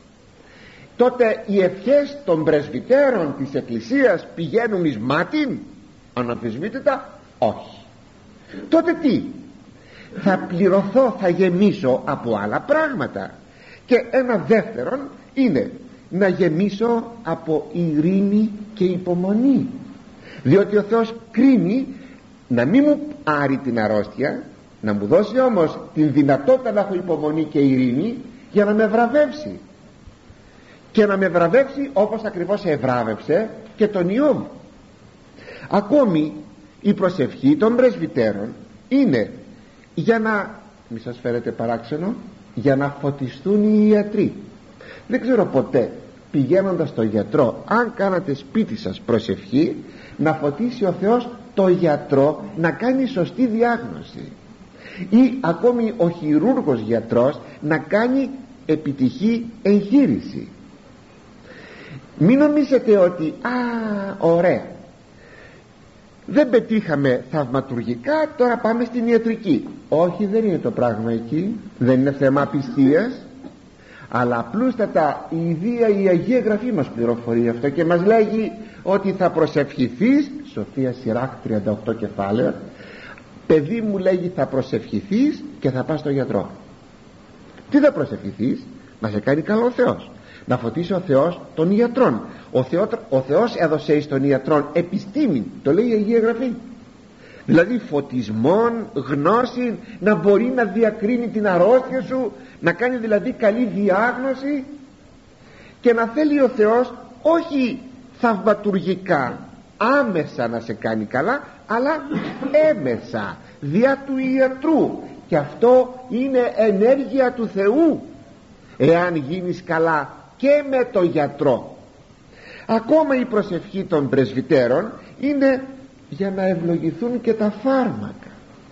Τότε οι ευχές των πρεσβυτέρων της Εκκλησίας πηγαίνουν εις μάτιν? Αναμφισβήτητα όχι. Τότε τι? Θα πληρωθώ, θα γεμίσω από άλλα πράγματα. Και ένα δεύτερον είναι να γεμίσω από ειρήνη και υπομονή, διότι ο Θεός κρίνει να μην μου άρει την αρρώστια, να μου δώσει όμως την δυνατότητα να έχω υπομονή και ειρήνη για να με βραβεύσει, και να με βραβεύσει όπως ακριβώς ευράβευσε και τον ιό μου. Ακόμη η προσευχή των πρεσβυτέρων είναι για να, μη σας φέρετε παράξενο, για να φωτιστούν οι ιατροί. Δεν ξέρω ποτέ πηγαίνοντας στο γιατρό, αν κάνατε σπίτι σας προσευχή, να φωτίσει ο Θεός το γιατρό να κάνει σωστή διάγνωση, ή ακόμη ο χειρούργος γιατρός να κάνει επιτυχή εγχείρηση. Μην νομίζετε ότι α, ωραία, δεν πετύχαμε θαυματουργικά, τώρα πάμε στην ιατρική. Όχι, δεν είναι το πράγμα εκεί. Δεν είναι θέμα πιστείας, αλλά απλούστατα η Ιδία, η Αγία Γραφή μας πληροφορεί αυτό και μας λέγει ότι θα προσευχηθείς. Σοφία Σιράκ τριάντα οκτώ κεφάλαιο. Παιδί μου, λέγει, θα προσευχηθείς και θα πας στο γιατρό. Τι θα προσευχηθείς? Να σε κάνει καλό ο Θεός. να φωτίσει ο Θεός των ιατρών. Ο, Θεό, ο Θεός έδωσε εις των ιατρών επιστήμη, το λέει η Αγία Γραφή, δηλαδή φωτισμόν, γνώση, να μπορεί να διακρίνει την αρρώστια σου, να κάνει δηλαδή καλή διάγνωση, και να θέλει ο Θεός όχι θαυματουργικά άμεσα να σε κάνει καλά, αλλά έμεσα δια του ιατρού, και αυτό είναι ενέργεια του Θεού εάν γίνεις καλά και με το γιατρό. Ακόμα η προσευχή των πρεσβυτέρων είναι για να ευλογηθούν και τα φάρμακα.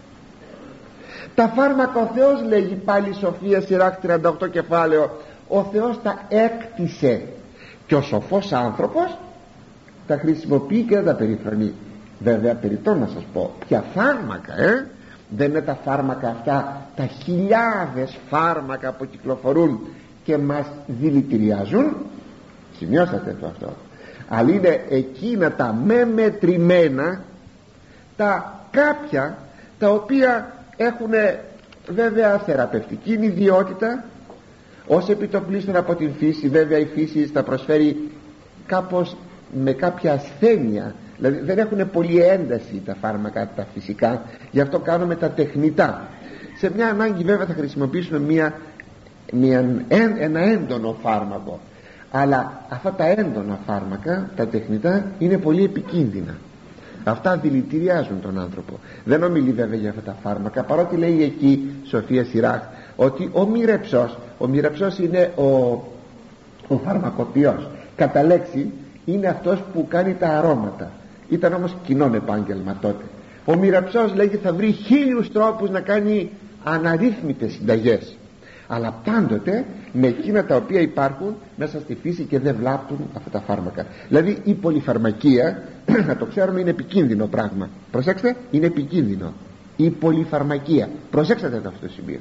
Τα φάρμακα ο Θεός, λέγει πάλι η Σοφία Σειράχ τριάντα οκτώ κεφάλαιο, ο Θεός τα έκτισε, και ο σοφός άνθρωπος τα χρησιμοποιεί και δεν τα περιφρονεί. Βέβαια περιττό να σας πω ποια φάρμακα, ε? δεν είναι τα φάρμακα αυτά, τα χιλιάδες φάρμακα που κυκλοφορούν και μας δηλητηριάζουν, σημειώσατε το αυτό, αλλά είναι εκείνα τα μεμετρημένα, τα κάποια τα οποία έχουν βέβαια θεραπευτική ιδιότητα, ως επιτοπλίστων από την φύση. Βέβαια η φύση τα προσφέρει κάπως με κάποια ασθένεια, δηλαδή δεν έχουν πολύ ένταση τα φάρμακα τα φυσικά, γι' αυτό κάνουμε τα τεχνητά. Σε μια ανάγκη βέβαια θα χρησιμοποιήσουμε μια, μια, ένα έντονο φάρμακο, αλλά αυτά τα έντονα φάρμακα, τα τεχνητά, είναι πολύ επικίνδυνα. Αυτά δηλητηριάζουν τον άνθρωπο. Δεν ομιλεί βέβαια για αυτά τα φάρμακα, παρότι λέει εκεί Σοφία Σειράχ ότι ο μοιρεψός, ο μοιρεψός είναι ο, ο φαρμακοποιός, κατά λέξη είναι αυτός που κάνει τα αρώματα. Ήταν όμως κοινόν επάγγελμα τότε. Ο μοιρεψός, λέγει, θα βρει χίλιους τρόπους να κάνει αναρρύθμιτες συνταγές, αλλά πάντοτε με εκείνα τα οποία υπάρχουν μέσα στη φύση και δεν βλάπτουν αυτά τα φάρμακα. Δηλαδή η πολυφαρμακεία να το ξέρουμε είναι επικίνδυνο πράγμα. Προσέξτε, είναι επικίνδυνο η πολυφαρμακεία, προσέξτε το αυτό το σημείο.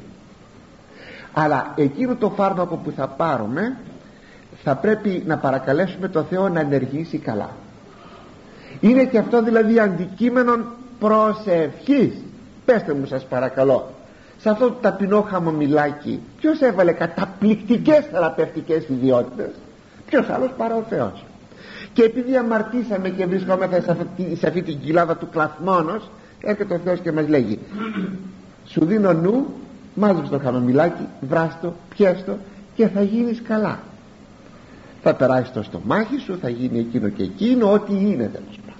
Αλλά εκείνο το φάρμακο που θα πάρουμε θα πρέπει να παρακαλέσουμε το Θεό να ενεργήσει καλά. Είναι και αυτό δηλαδή αντικείμενο προσευχής. Πέστε μου σας παρακαλώ, σε αυτό το ταπεινό χαμομηλάκι ποιος έβαλε καταπληκτικές θεραπευτικές ιδιότητες? Ποιος άλλος παρά ο Θεός. Και επειδή αμαρτήσαμε και βρισκόμαστε σε αυτή, σε αυτή την κοιλάδα του κλαθμόνος, έρχεται ο Θεός και μας λέγει, σου δίνω νου, μάζεψε το χαμομηλάκι, βράστο, πιέστο και θα γίνεις καλά. Θα περάσει το στομάχι σου, θα γίνει εκείνο και εκείνο, ό,τι είναι τέλος πάντων.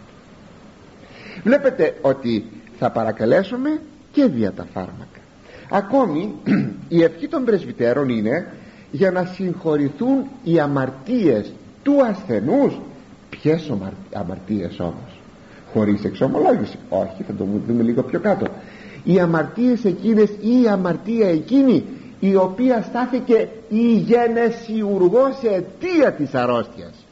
Βλέπετε ότι θα παρακαλέσουμε και δια τα φάρμακα. Ακόμη η ευχή των πρεσβυτέρων είναι για να συγχωρηθούν οι αμαρτίες του ασθενούς. Ποιες αμαρτίες όμως? Χωρίς εξομολόγηση? Όχι, θα το δούμε λίγο πιο κάτω. Οι αμαρτίες εκείνες ή η αμαρτία εκείνη η οποία στάθηκε η γενεσιουργός αιτία της αρρώστιας,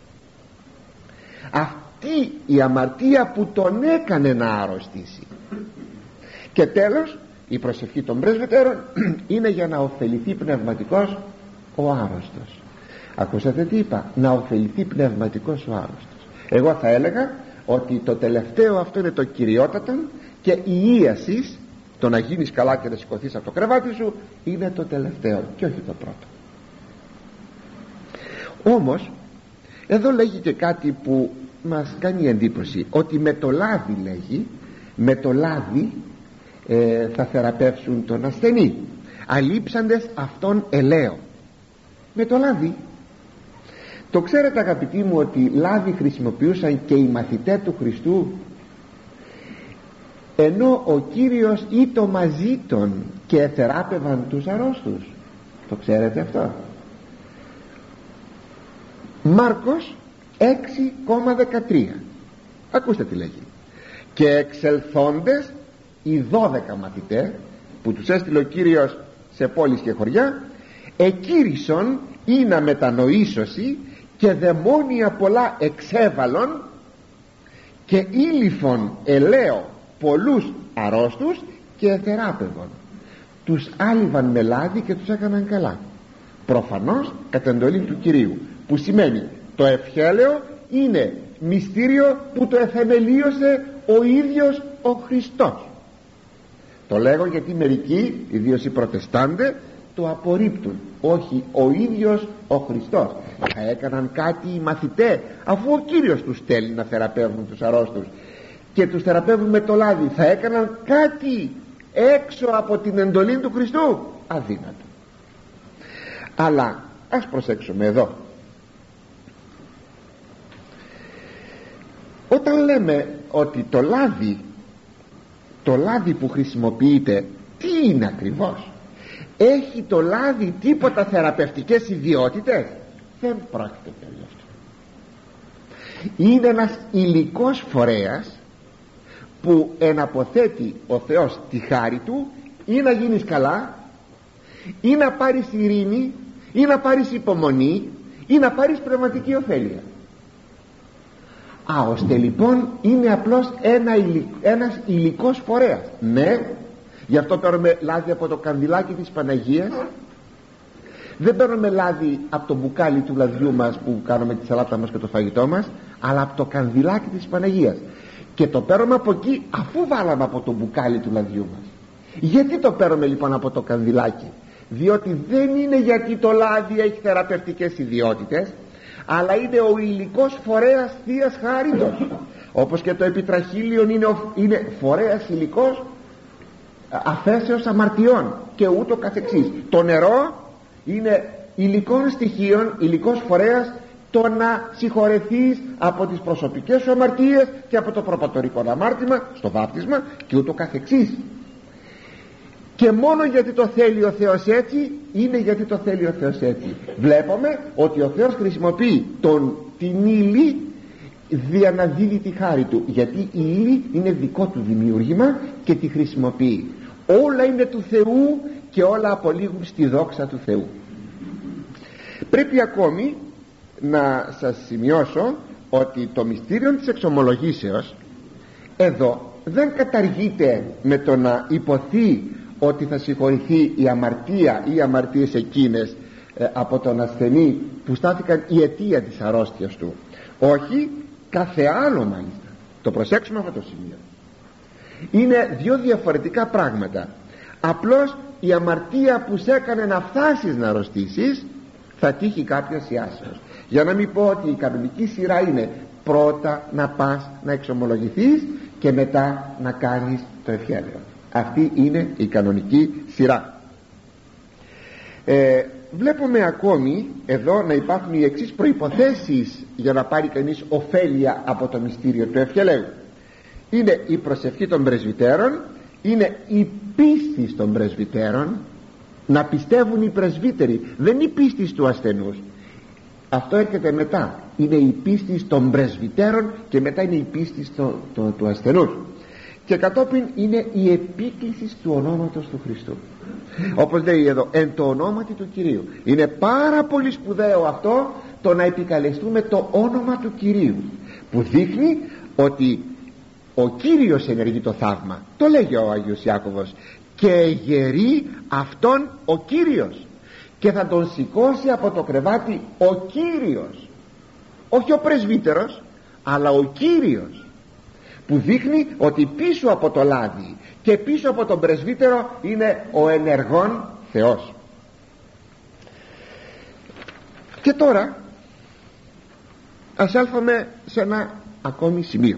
αυτή η αμαρτία που τον έκανε να αρρωστήσει. Και τέλος η προσευχή των πρεσβυτέρων είναι για να ωφεληθεί πνευματικός ο άρρωστος. Ακούσατε τι είπα? Να ωφεληθεί πνευματικός ο άρρωστος. Εγώ θα έλεγα ότι το τελευταίο αυτό είναι το κυριότατο, και η ίασης, το να γίνεις καλά και να σηκωθείς από το κρεβάτι σου, είναι το τελευταίο και όχι το πρώτο. Όμως εδώ λέγει και κάτι που μας κάνει εντύπωση, ότι με το λάδι, λέγει, με το λάδι ε, θα θεραπεύσουν τον ασθενή, αλείψαντες αυτόν ελαίο. Με το λάδι. Το ξέρετε αγαπητοί μου ότι λάδι χρησιμοποιούσαν και οι μαθητές του Χριστού, ενώ ο Κύριος ήτο μαζί των και θεράπευαν τους αρρώστους. Το ξέρετε αυτό? Μάρκος έξι δεκατρία. Ακούστε τι λέγει. Και εξελθόντες οι δώδεκα μαθητές που τους έστειλε ο Κύριος σε πόλεις και χωριά, εκήρυσον ή να μετανοήσωσι, και δαιμόνια πολλά εξέβαλον, και ήλυφον ελαίο πολλούς αρρώστους και θεράπευον. Τους άλυβαν με λάδι και τους έκαναν καλά, προφανώς κατ' εντολή του Κυρίου, που σημαίνει το ευχέλαιο είναι μυστήριο που το εθεμελίωσε ο ίδιος ο Χριστός. Το λέγω γιατί μερικοί, ιδίως οι προτεστάντες, το απορρίπτουν. Όχι ο ίδιος ο Χριστός. Θα έκαναν κάτι οι μαθητές, αφού ο Κύριος τους στέλνει να θεραπεύουν τους αρρώστους και τους θεραπεύουν με το λάδι? Θα έκαναν κάτι έξω από την εντολή του Χριστού? Αδύνατο. Αλλά ας προσέξουμε εδώ. Όταν λέμε ότι το λάδι το λάδι που χρησιμοποιείται, τι είναι ακριβώς? Έχει το λάδι τίποτα θεραπευτικές ιδιότητες? Δεν πρόκειται περί αυτό. Είναι ένας υλικός φορέας που εναποθέτει ο Θεός τη χάρη του, ή να γίνεις καλά, ή να πάρεις ειρήνη, ή να πάρεις υπομονή, ή να πάρεις πνευματική ωφέλεια. Α, ώστε λοιπόν είναι απλώς ένα υλικ, ένας υλικός φορέας. Ναι, γι' αυτό παίρνουμε λάδι από το κανδυλάκι της Παναγίας. Δεν παίρνουμε λάδι από το μπουκάλι του λαδιού μας που κάνουμε τη σαλάτα μας και το φαγητό μας, αλλά από το κανδυλάκι της Παναγίας. Και το παίρνουμε από εκεί αφού βάλαμε από το μπουκάλι του λαδιού μας. Γιατί το παίρνουμε λοιπόν από το κανδυλάκι? Διότι δεν είναι γιατί το λάδι έχει θεραπευτικές ιδιότητες, αλλά είναι ο υλικός φορέας Θείας Χάριτος. Όπως και το επιτραχύλιον είναι, είναι φορέας υλικός αφέσεως αμαρτιών και ούτω καθεξής. Το νερό είναι υλικών στοιχείων, υλικός φορέας το να συγχωρεθείς από τις προσωπικές σου αμαρτίες και από το προπατορικό αμάρτημα στο βάπτισμα και ούτω καθεξής. Και μόνο γιατί το θέλει ο Θεός έτσι, είναι γιατί το θέλει ο Θεός έτσι. Βλέπουμε ότι ο Θεός χρησιμοποιεί τον, την ύλη για να δίδει τη χάρη του, γιατί η ύλη είναι δικό του δημιούργημα και τη χρησιμοποιεί. Όλα είναι του Θεού και όλα απολύγουν στη δόξα του Θεού. Πρέπει ακόμη να σας σημειώσω ότι το μυστήριο της εξομολογήσεως εδώ δεν καταργείται με το να υποθεί ότι θα συγχωρηθεί η αμαρτία ή οι αμαρτίες εκείνες ε, από τον ασθενή που στάθηκαν η αιτία της αρρώστιας του. Όχι, κάθε άλλο μάλιστα. Το προσέξουμε αυτό το σημείο. Είναι δύο διαφορετικά πράγματα. Απλώς η αμαρτία που σε έκανε να φτάσεις να αρρωστήσεις θα τύχει κάποια ιάσεως. Για να μην πω ότι η κανονική σειρά είναι πρώτα να πας να εξομολογηθείς και μετά να κάνεις το ευχέλαιο. Αυτή είναι η κανονική σειρά. ε, Βλέπουμε ακόμη εδώ να υπάρχουν οι εξής προϋποθέσεις για να πάρει κανείς ωφέλεια από το μυστήριο του ευχελαίου. Είναι η προσευχή των πρεσβυτέρων, είναι η πίστη των πρεσβυτέρων, να πιστεύουν οι πρεσβύτεροι, δεν είναι η πίστη του ασθενούς. Αυτό έρχεται μετά. Είναι η πίστη των πρεσβυτέρων και μετά είναι η πίστη στο, το, του ασθενούς. Και κατόπιν είναι η επίκληση του ονόματος του Χριστού. Όπως λέει εδώ, εν το ονόματι του Κυρίου. Είναι πάρα πολύ σπουδαίο αυτό, το να επικαλεστούμε το όνομα του Κυρίου, που δείχνει ότι ο Κύριος ενεργεί το θαύμα. Το λέγει ο Άγιος Ιάκωβος, και γερεί αυτόν ο Κύριος, και θα τον σηκώσει από το κρεβάτι ο Κύριος, όχι ο πρεσβύτερος αλλά ο Κύριος, που δείχνει ότι πίσω από το λάδι και πίσω από τον πρεσβύτερο είναι ο ενεργών Θεός. Και τώρα ας έλθουμε σε ένα ακόμη σημείο,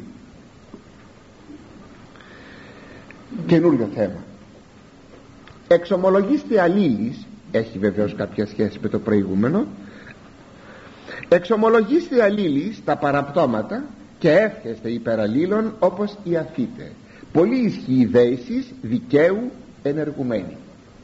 καινούριο θέμα. Εξομολογήστε αλλήλεις, έχει βεβαίως κάποια σχέση με το προηγούμενο. Εξομολογήστε αλλήλεις τα παραπτώματα και εύχεστε υπέρ αλλήλων όπως οι αφήτε. Πολύ ισχύει η δέησης δικαίου ενεργουμένη.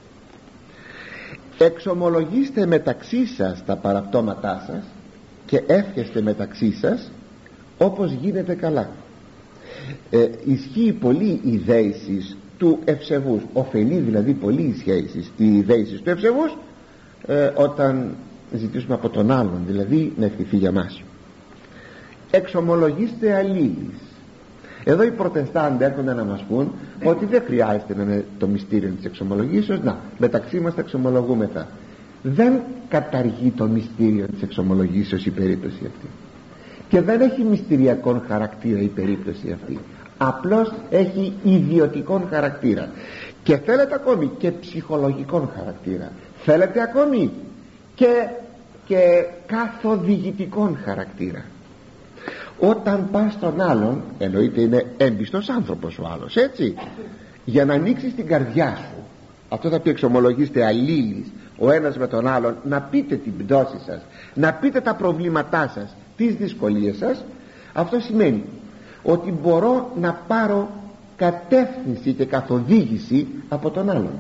Εξομολογήστε μεταξύ σας τα παραπτώματά σας και εύχεστε μεταξύ σας όπως γίνεται καλά. ε, Ισχύει πολύ η δέησης του ευσεβούς, ωφελεί δηλαδή πολύ η σχέση η δέησης του ευσεβούς ε, όταν ζητήσουμε από τον άλλον δηλαδή να ευχηθεί για μας. Εξομολογήστε αλλήλεις. Εδώ οι προτεστάντες έρχονται να μας πούν ότι δεν χρειάζεται να είναι το μυστήριο της εξομολογήσεως, να μεταξύ μας τα εξομολογούμεθα. Δεν καταργεί το μυστήριο της εξομολογήσεως η περίπτωση αυτή, και δεν έχει μυστηριακόν χαρακτήρα η περίπτωση αυτή, απλώς έχει ιδιωτικόν χαρακτήρα. και θέλετε ακόμη και ψυχολογικών χαρακτήρα, θέλετε ακόμη και, και καθοδηγητικών χαρακτήρα. Όταν πας στον άλλον, εννοείται είναι έμπιστος άνθρωπος ο άλλος, έτσι, για να ανοίξεις την καρδιά σου, αυτό θα πει εξομολογήστε αλλήλεις ο ένας με τον άλλον, να πείτε την πτώση σας, να πείτε τα προβλήματά σας, τις δυσκολίες σας, αυτό σημαίνει ότι μπορώ να πάρω κατεύθυνση και καθοδήγηση από τον άλλον.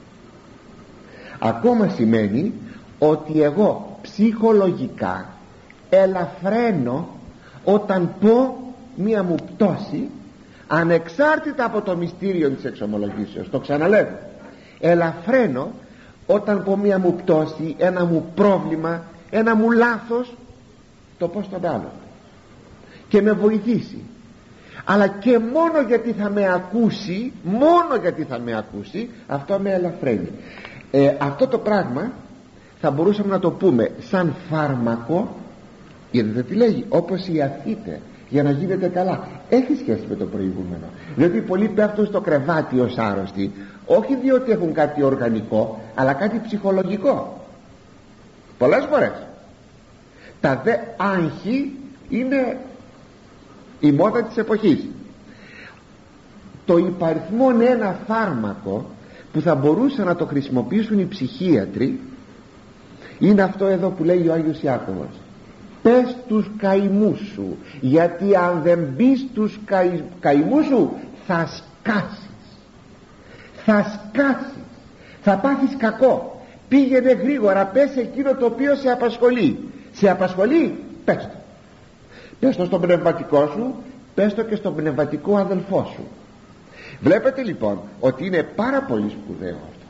Ακόμα σημαίνει ότι εγώ ψυχολογικά ελαφραίνω όταν πω μία μου πτώση, ανεξάρτητα από το μυστήριο της εξομολογήσεως. Το ξαναλέω, ελαφραίνω όταν πω μία μου πτώση, ένα μου πρόβλημα, ένα μου λάθος, το πω στον άλλο και με βοηθήσει, αλλά και μόνο γιατί θα με ακούσει, μόνο γιατί θα με ακούσει, αυτό με ελαφραίνει. ε, αυτό το πράγμα θα μπορούσαμε να το πούμε σαν φάρμακο, γιατί δεν τι λέγει, όπως ιαθείτε για να γίνετε καλά. Έχει σχέση με το προηγούμενο, διότι πολλοί πέφτουν στο κρεβάτι ως άρρωστοι, όχι διότι έχουν κάτι οργανικό, αλλά κάτι ψυχολογικό. Πολλές φορές τα δε άγχη είναι η μόδα της εποχής. Το υπαριθμόν ένα φάρμακο που θα μπορούσαν να το χρησιμοποιήσουν οι ψυχίατροι είναι αυτό εδώ που λέει ο Άγιος Ιάκωβος: πες τους καημούς σου, γιατί αν δεν μπεις τους καη... καημούς σου θα σκάσεις, θα σκάσεις, θα πάθεις κακό. Πήγαινε γρήγορα, πες εκείνο το οποίο σε απασχολεί. Σε απασχολεί, πες το. Πες το στον πνευματικό σου, πες το και στον πνευματικό αδελφό σου. Βλέπετε λοιπόν ότι είναι πάρα πολύ σπουδαίο αυτό,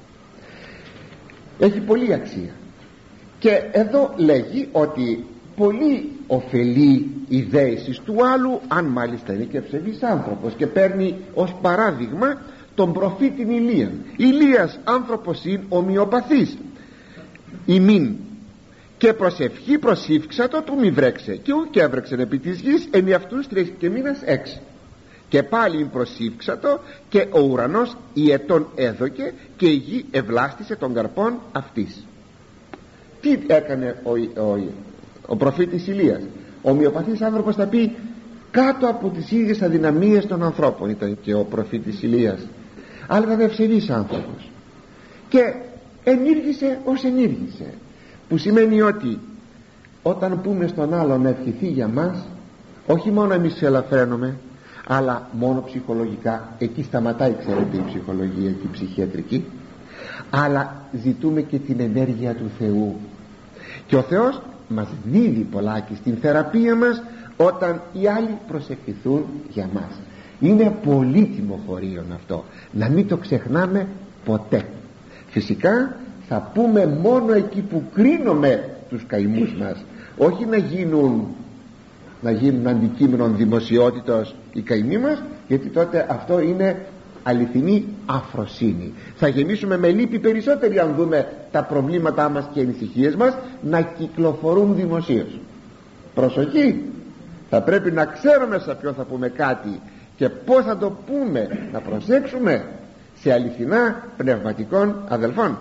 έχει πολύ αξία. Και εδώ λέγει ότι πολύ ωφελεί η δέηση του άλλου, αν μάλιστα είναι και ευσεβής άνθρωπος, και παίρνει ως παράδειγμα τον προφήτην Ηλίαν. Ηλίας άνθρωπος είναι ομοιοπαθής ημίν, και προσευχή προσήφξατο του μη βρέξε, και ουκ έβρεξεν επί της γης εν αυτούς τρεις και μήνας έξι. Και πάλι προσήφξατο, και ο ουρανός ιετών έδωκε, και η γη ευλάστησε των καρπών αυτής. Τι έκανε ο, ο, ο προφήτης Ηλίας? Ο ομοιοπαθής άνθρωπος θα πει κάτω από τις ίδιες αδυναμίες των ανθρώπων ήταν και ο προφήτης Ηλίας, αλλά ήταν ευσεβής άνθρωπος και ενήργησε ως ενήργησε, που σημαίνει ότι όταν πούμε στον άλλον να ευχηθεί για μας, όχι μόνο εμείς ελαφραίνουμε, αλλά μόνο ψυχολογικά. Εκεί σταματάει, ξέρετε, η ψυχολογία και η ψυχιατρική, αλλά ζητούμε και την ενέργεια του Θεού, και ο Θεός μας δίδει πολλάκι στην θεραπεία μας όταν οι άλλοι προσευχηθούν για μας. Είναι πολύτιμο χωρίον αυτό, να μην το ξεχνάμε ποτέ. Φυσικά θα πούμε μόνο εκεί που κρίνουμε τους καημούς μας, όχι να γίνουν να γίνουν αντικείμενο δημοσιότητος οι καημοί μας, γιατί τότε αυτό είναι αληθινή αφροσύνη. Θα γεμίσουμε με λύπη περισσότεροι αν δούμε τα προβλήματά μας και οι ανησυχίες μας να κυκλοφορούν δημοσίως. Προσοχή, θα πρέπει να ξέρουμε σε ποιον θα πούμε κάτι και πώς θα το πούμε, να προσέξουμε, σε αληθινά πνευματικών αδελφών.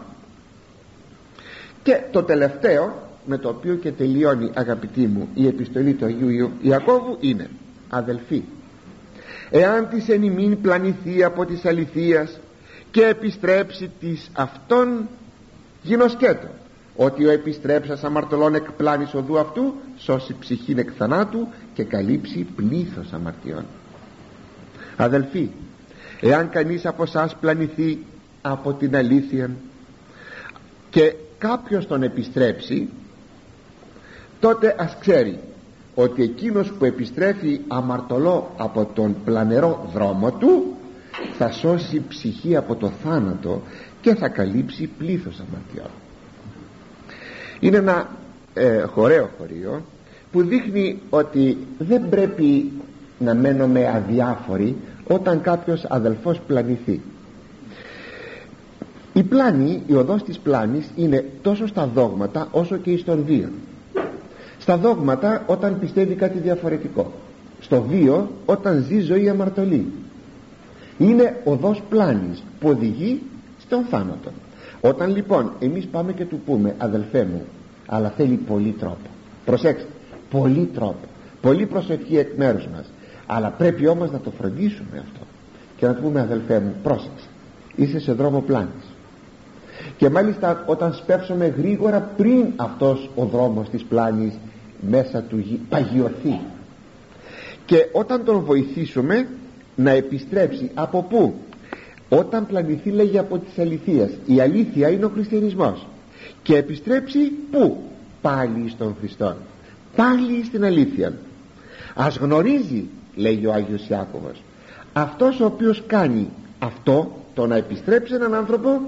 Και το τελευταίο, με το οποίο και τελειώνει, αγαπητοί μου, η επιστολή του Αγίου Ιακώβου, είναι: αδελφοί, εάν της εν ημίν πλανηθεί από της αληθείας και επιστρέψει της αυτόν, γινωσκέτο ότι ο επιστρέψας αμαρτωλών εκ πλάνης οδού αυτού σώσει ψυχήν εκ θανάτου και καλύψει πλήθος αμαρτιών. Αδελφοί, εάν κανείς από σας πλανηθεί από την αλήθεια και κάποιος τον επιστρέψει, τότε ας ξέρει ότι εκείνος που επιστρέφει αμαρτωλό από τον πλανερό δρόμο του θα σώσει ψυχή από το θάνατο και θα καλύψει πλήθος αμαρτιών. Είναι ένα ε, χωραίο χωρίο που δείχνει ότι δεν πρέπει να μένουμε αδιάφοροι όταν κάποιος αδελφός πλανηθεί. Η πλάνη, η οδός της πλάνης είναι τόσο στα δόγματα όσο και στον βίο. Στα δόγματα όταν πιστεύει κάτι διαφορετικό, στο βίο όταν ζει ζωή αμαρτωλή. Είναι οδός πλάνης που οδηγεί στον θάνατο. Όταν λοιπόν εμείς πάμε και του πούμε, αδελφέ μου, αλλά θέλει πολύ τρόπο, προσέξτε, πολύ τρόπο, πολύ προσευχή εκ μέρους μας, αλλά πρέπει όμως να το φροντίσουμε αυτό και να του πούμε, αδελφέ μου, πρόσεξε, είσαι σε δρόμο πλάνης, και μάλιστα όταν σπεύσουμε γρήγορα πριν αυτός ο δρόμος της πλάνης μέσα του παγιωθεί, και όταν τον βοηθήσουμε να επιστρέψει από πού? Όταν πλανηθεί, λέγει, από τις αληθείας. Η αλήθεια είναι ο χριστιανισμός, και επιστρέψει πού? Πάλι στον Χριστό, πάλι στην αλήθεια. Ας γνωρίζει, λέει ο Άγιος Ιάκωβος, αυτός ο οποίος κάνει αυτό, το να επιστρέψει έναν άνθρωπο,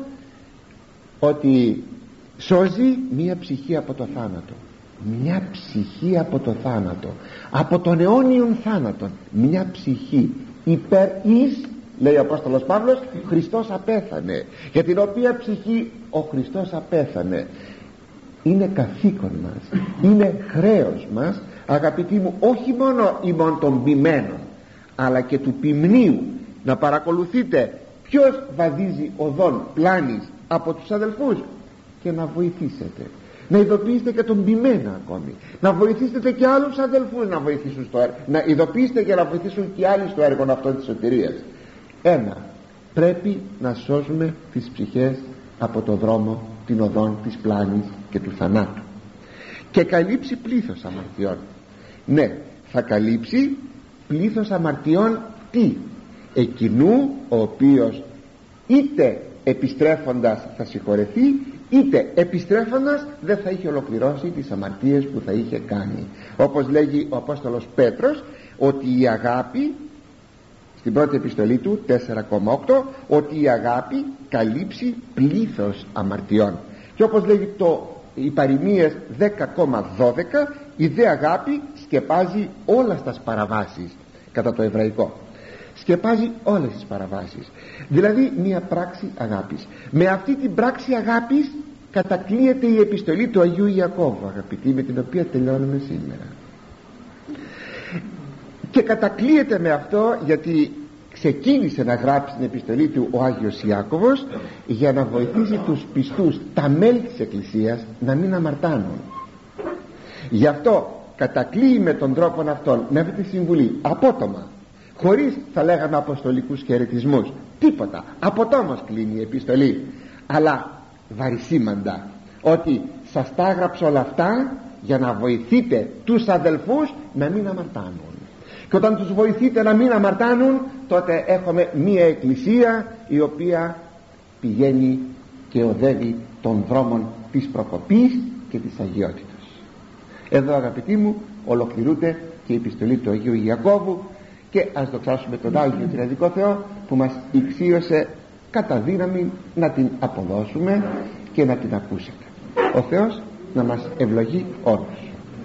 ότι σώζει μία ψυχή από το θάνατο, μια ψυχή από το θάνατο, από τον αιώνιον θάνατον, μια ψυχή υπέρ εις, λέει ο Απόστολος Παύλος, Χριστός απέθανε, για την οποία ψυχή ο Χριστός απέθανε. Είναι καθήκον μας, είναι χρέος μας, αγαπητοί μου, όχι μόνο ημών των ποιμένων, αλλά και του ποιμνίου, να παρακολουθείτε ποιος βαδίζει οδόν πλάνης από τους αδελφούς και να βοηθήσετε, να ειδοποιήσετε και τον ποιμένα ακόμη, να βοηθήσετε και άλλους αδελφούς να βοηθήσουν στο έργο, να ειδοποιήσετε και να βοηθήσουν και άλλοι στο έργο αυτό της σωτηρίας. Ένα, πρέπει να σώζουμε τις ψυχές από το δρόμο, την οδόν της πλάνης και του θανάτου, και καλύψει πλήθος αμαρτιών. Ναι, θα καλύψει πλήθος αμαρτιών τι? Εκείνου ο οποίος είτε επιστρέφοντας θα συγχωρεθεί, είτε επιστρέφοντας δεν θα είχε ολοκληρώσει τις αμαρτίες που θα είχε κάνει. Όπως λέγει ο Απόστολος Πέτρος, ότι η αγάπη, στην πρώτη επιστολή του τέσσερα κόμμα οκτώ, ότι η αγάπη καλύψει πλήθος αμαρτιών. Και όπως λέγει το οι παροιμίες δέκα κόμμα δώδεκα, η δε αγάπη σκεπάζει όλες τις παραβάσεις, κατά το εβραϊκό σκεπάζει όλες τις παραβάσεις, δηλαδή μια πράξη αγάπης. Με αυτή την πράξη αγάπης κατακλείεται η επιστολή του Αγίου Ιακώβου, αγαπητοί, με την οποία τελειώνουμε σήμερα, και κατακλείεται με αυτό γιατί ξεκίνησε να γράψει την επιστολή του ο Άγιος Ιάκωβος για να βοηθήσει τους πιστούς, τα μέλη της Εκκλησίας, να μην αμαρτάνουν. Γι' αυτό κατακλείει με τον τρόπο αυτόν, με αυτή τη συμβουλή, απότομα, χωρίς θα λέγαμε αποστολικούς χαιρετισμούς, τίποτα, αποτόμως κλείνει η επιστολή, αλλά βαρισίμαντα, ότι σας τα έγραψα όλα αυτά για να βοηθείτε τους αδελφούς να μην αμαρτάνουν. Και όταν τους βοηθείτε να μην αμαρτάνουν, τότε έχουμε μία εκκλησία η οποία πηγαίνει και οδεύει των δρόμων της προκοπής και της αγιότητας. Εδώ, αγαπητοί μου, ολοκληρούνται και η επιστολή του Αγίου Ιακώβου, και ας δοξάσουμε τον Άγιο Τριαδικό Θεό που μας ηξίωσε κατά δύναμη να την αποδώσουμε και να την ακούσετε. Ο Θεός να μας ευλογεί όλους.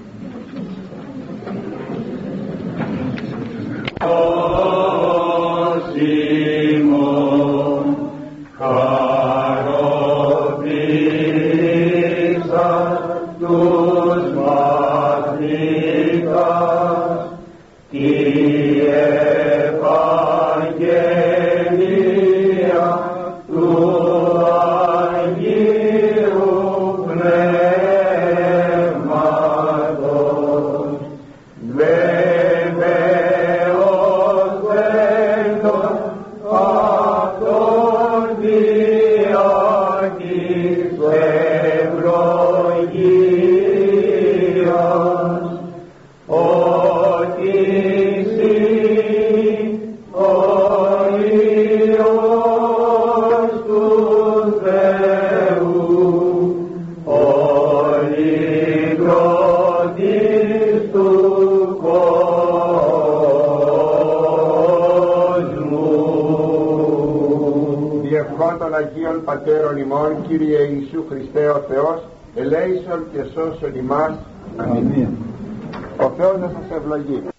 Πατέρων ημών, Κύριε Ιησού Χριστέ ο Θεός, ελέησον και σώσον ημάς. Αμήν. Ο Θεός να σας ευλογεί.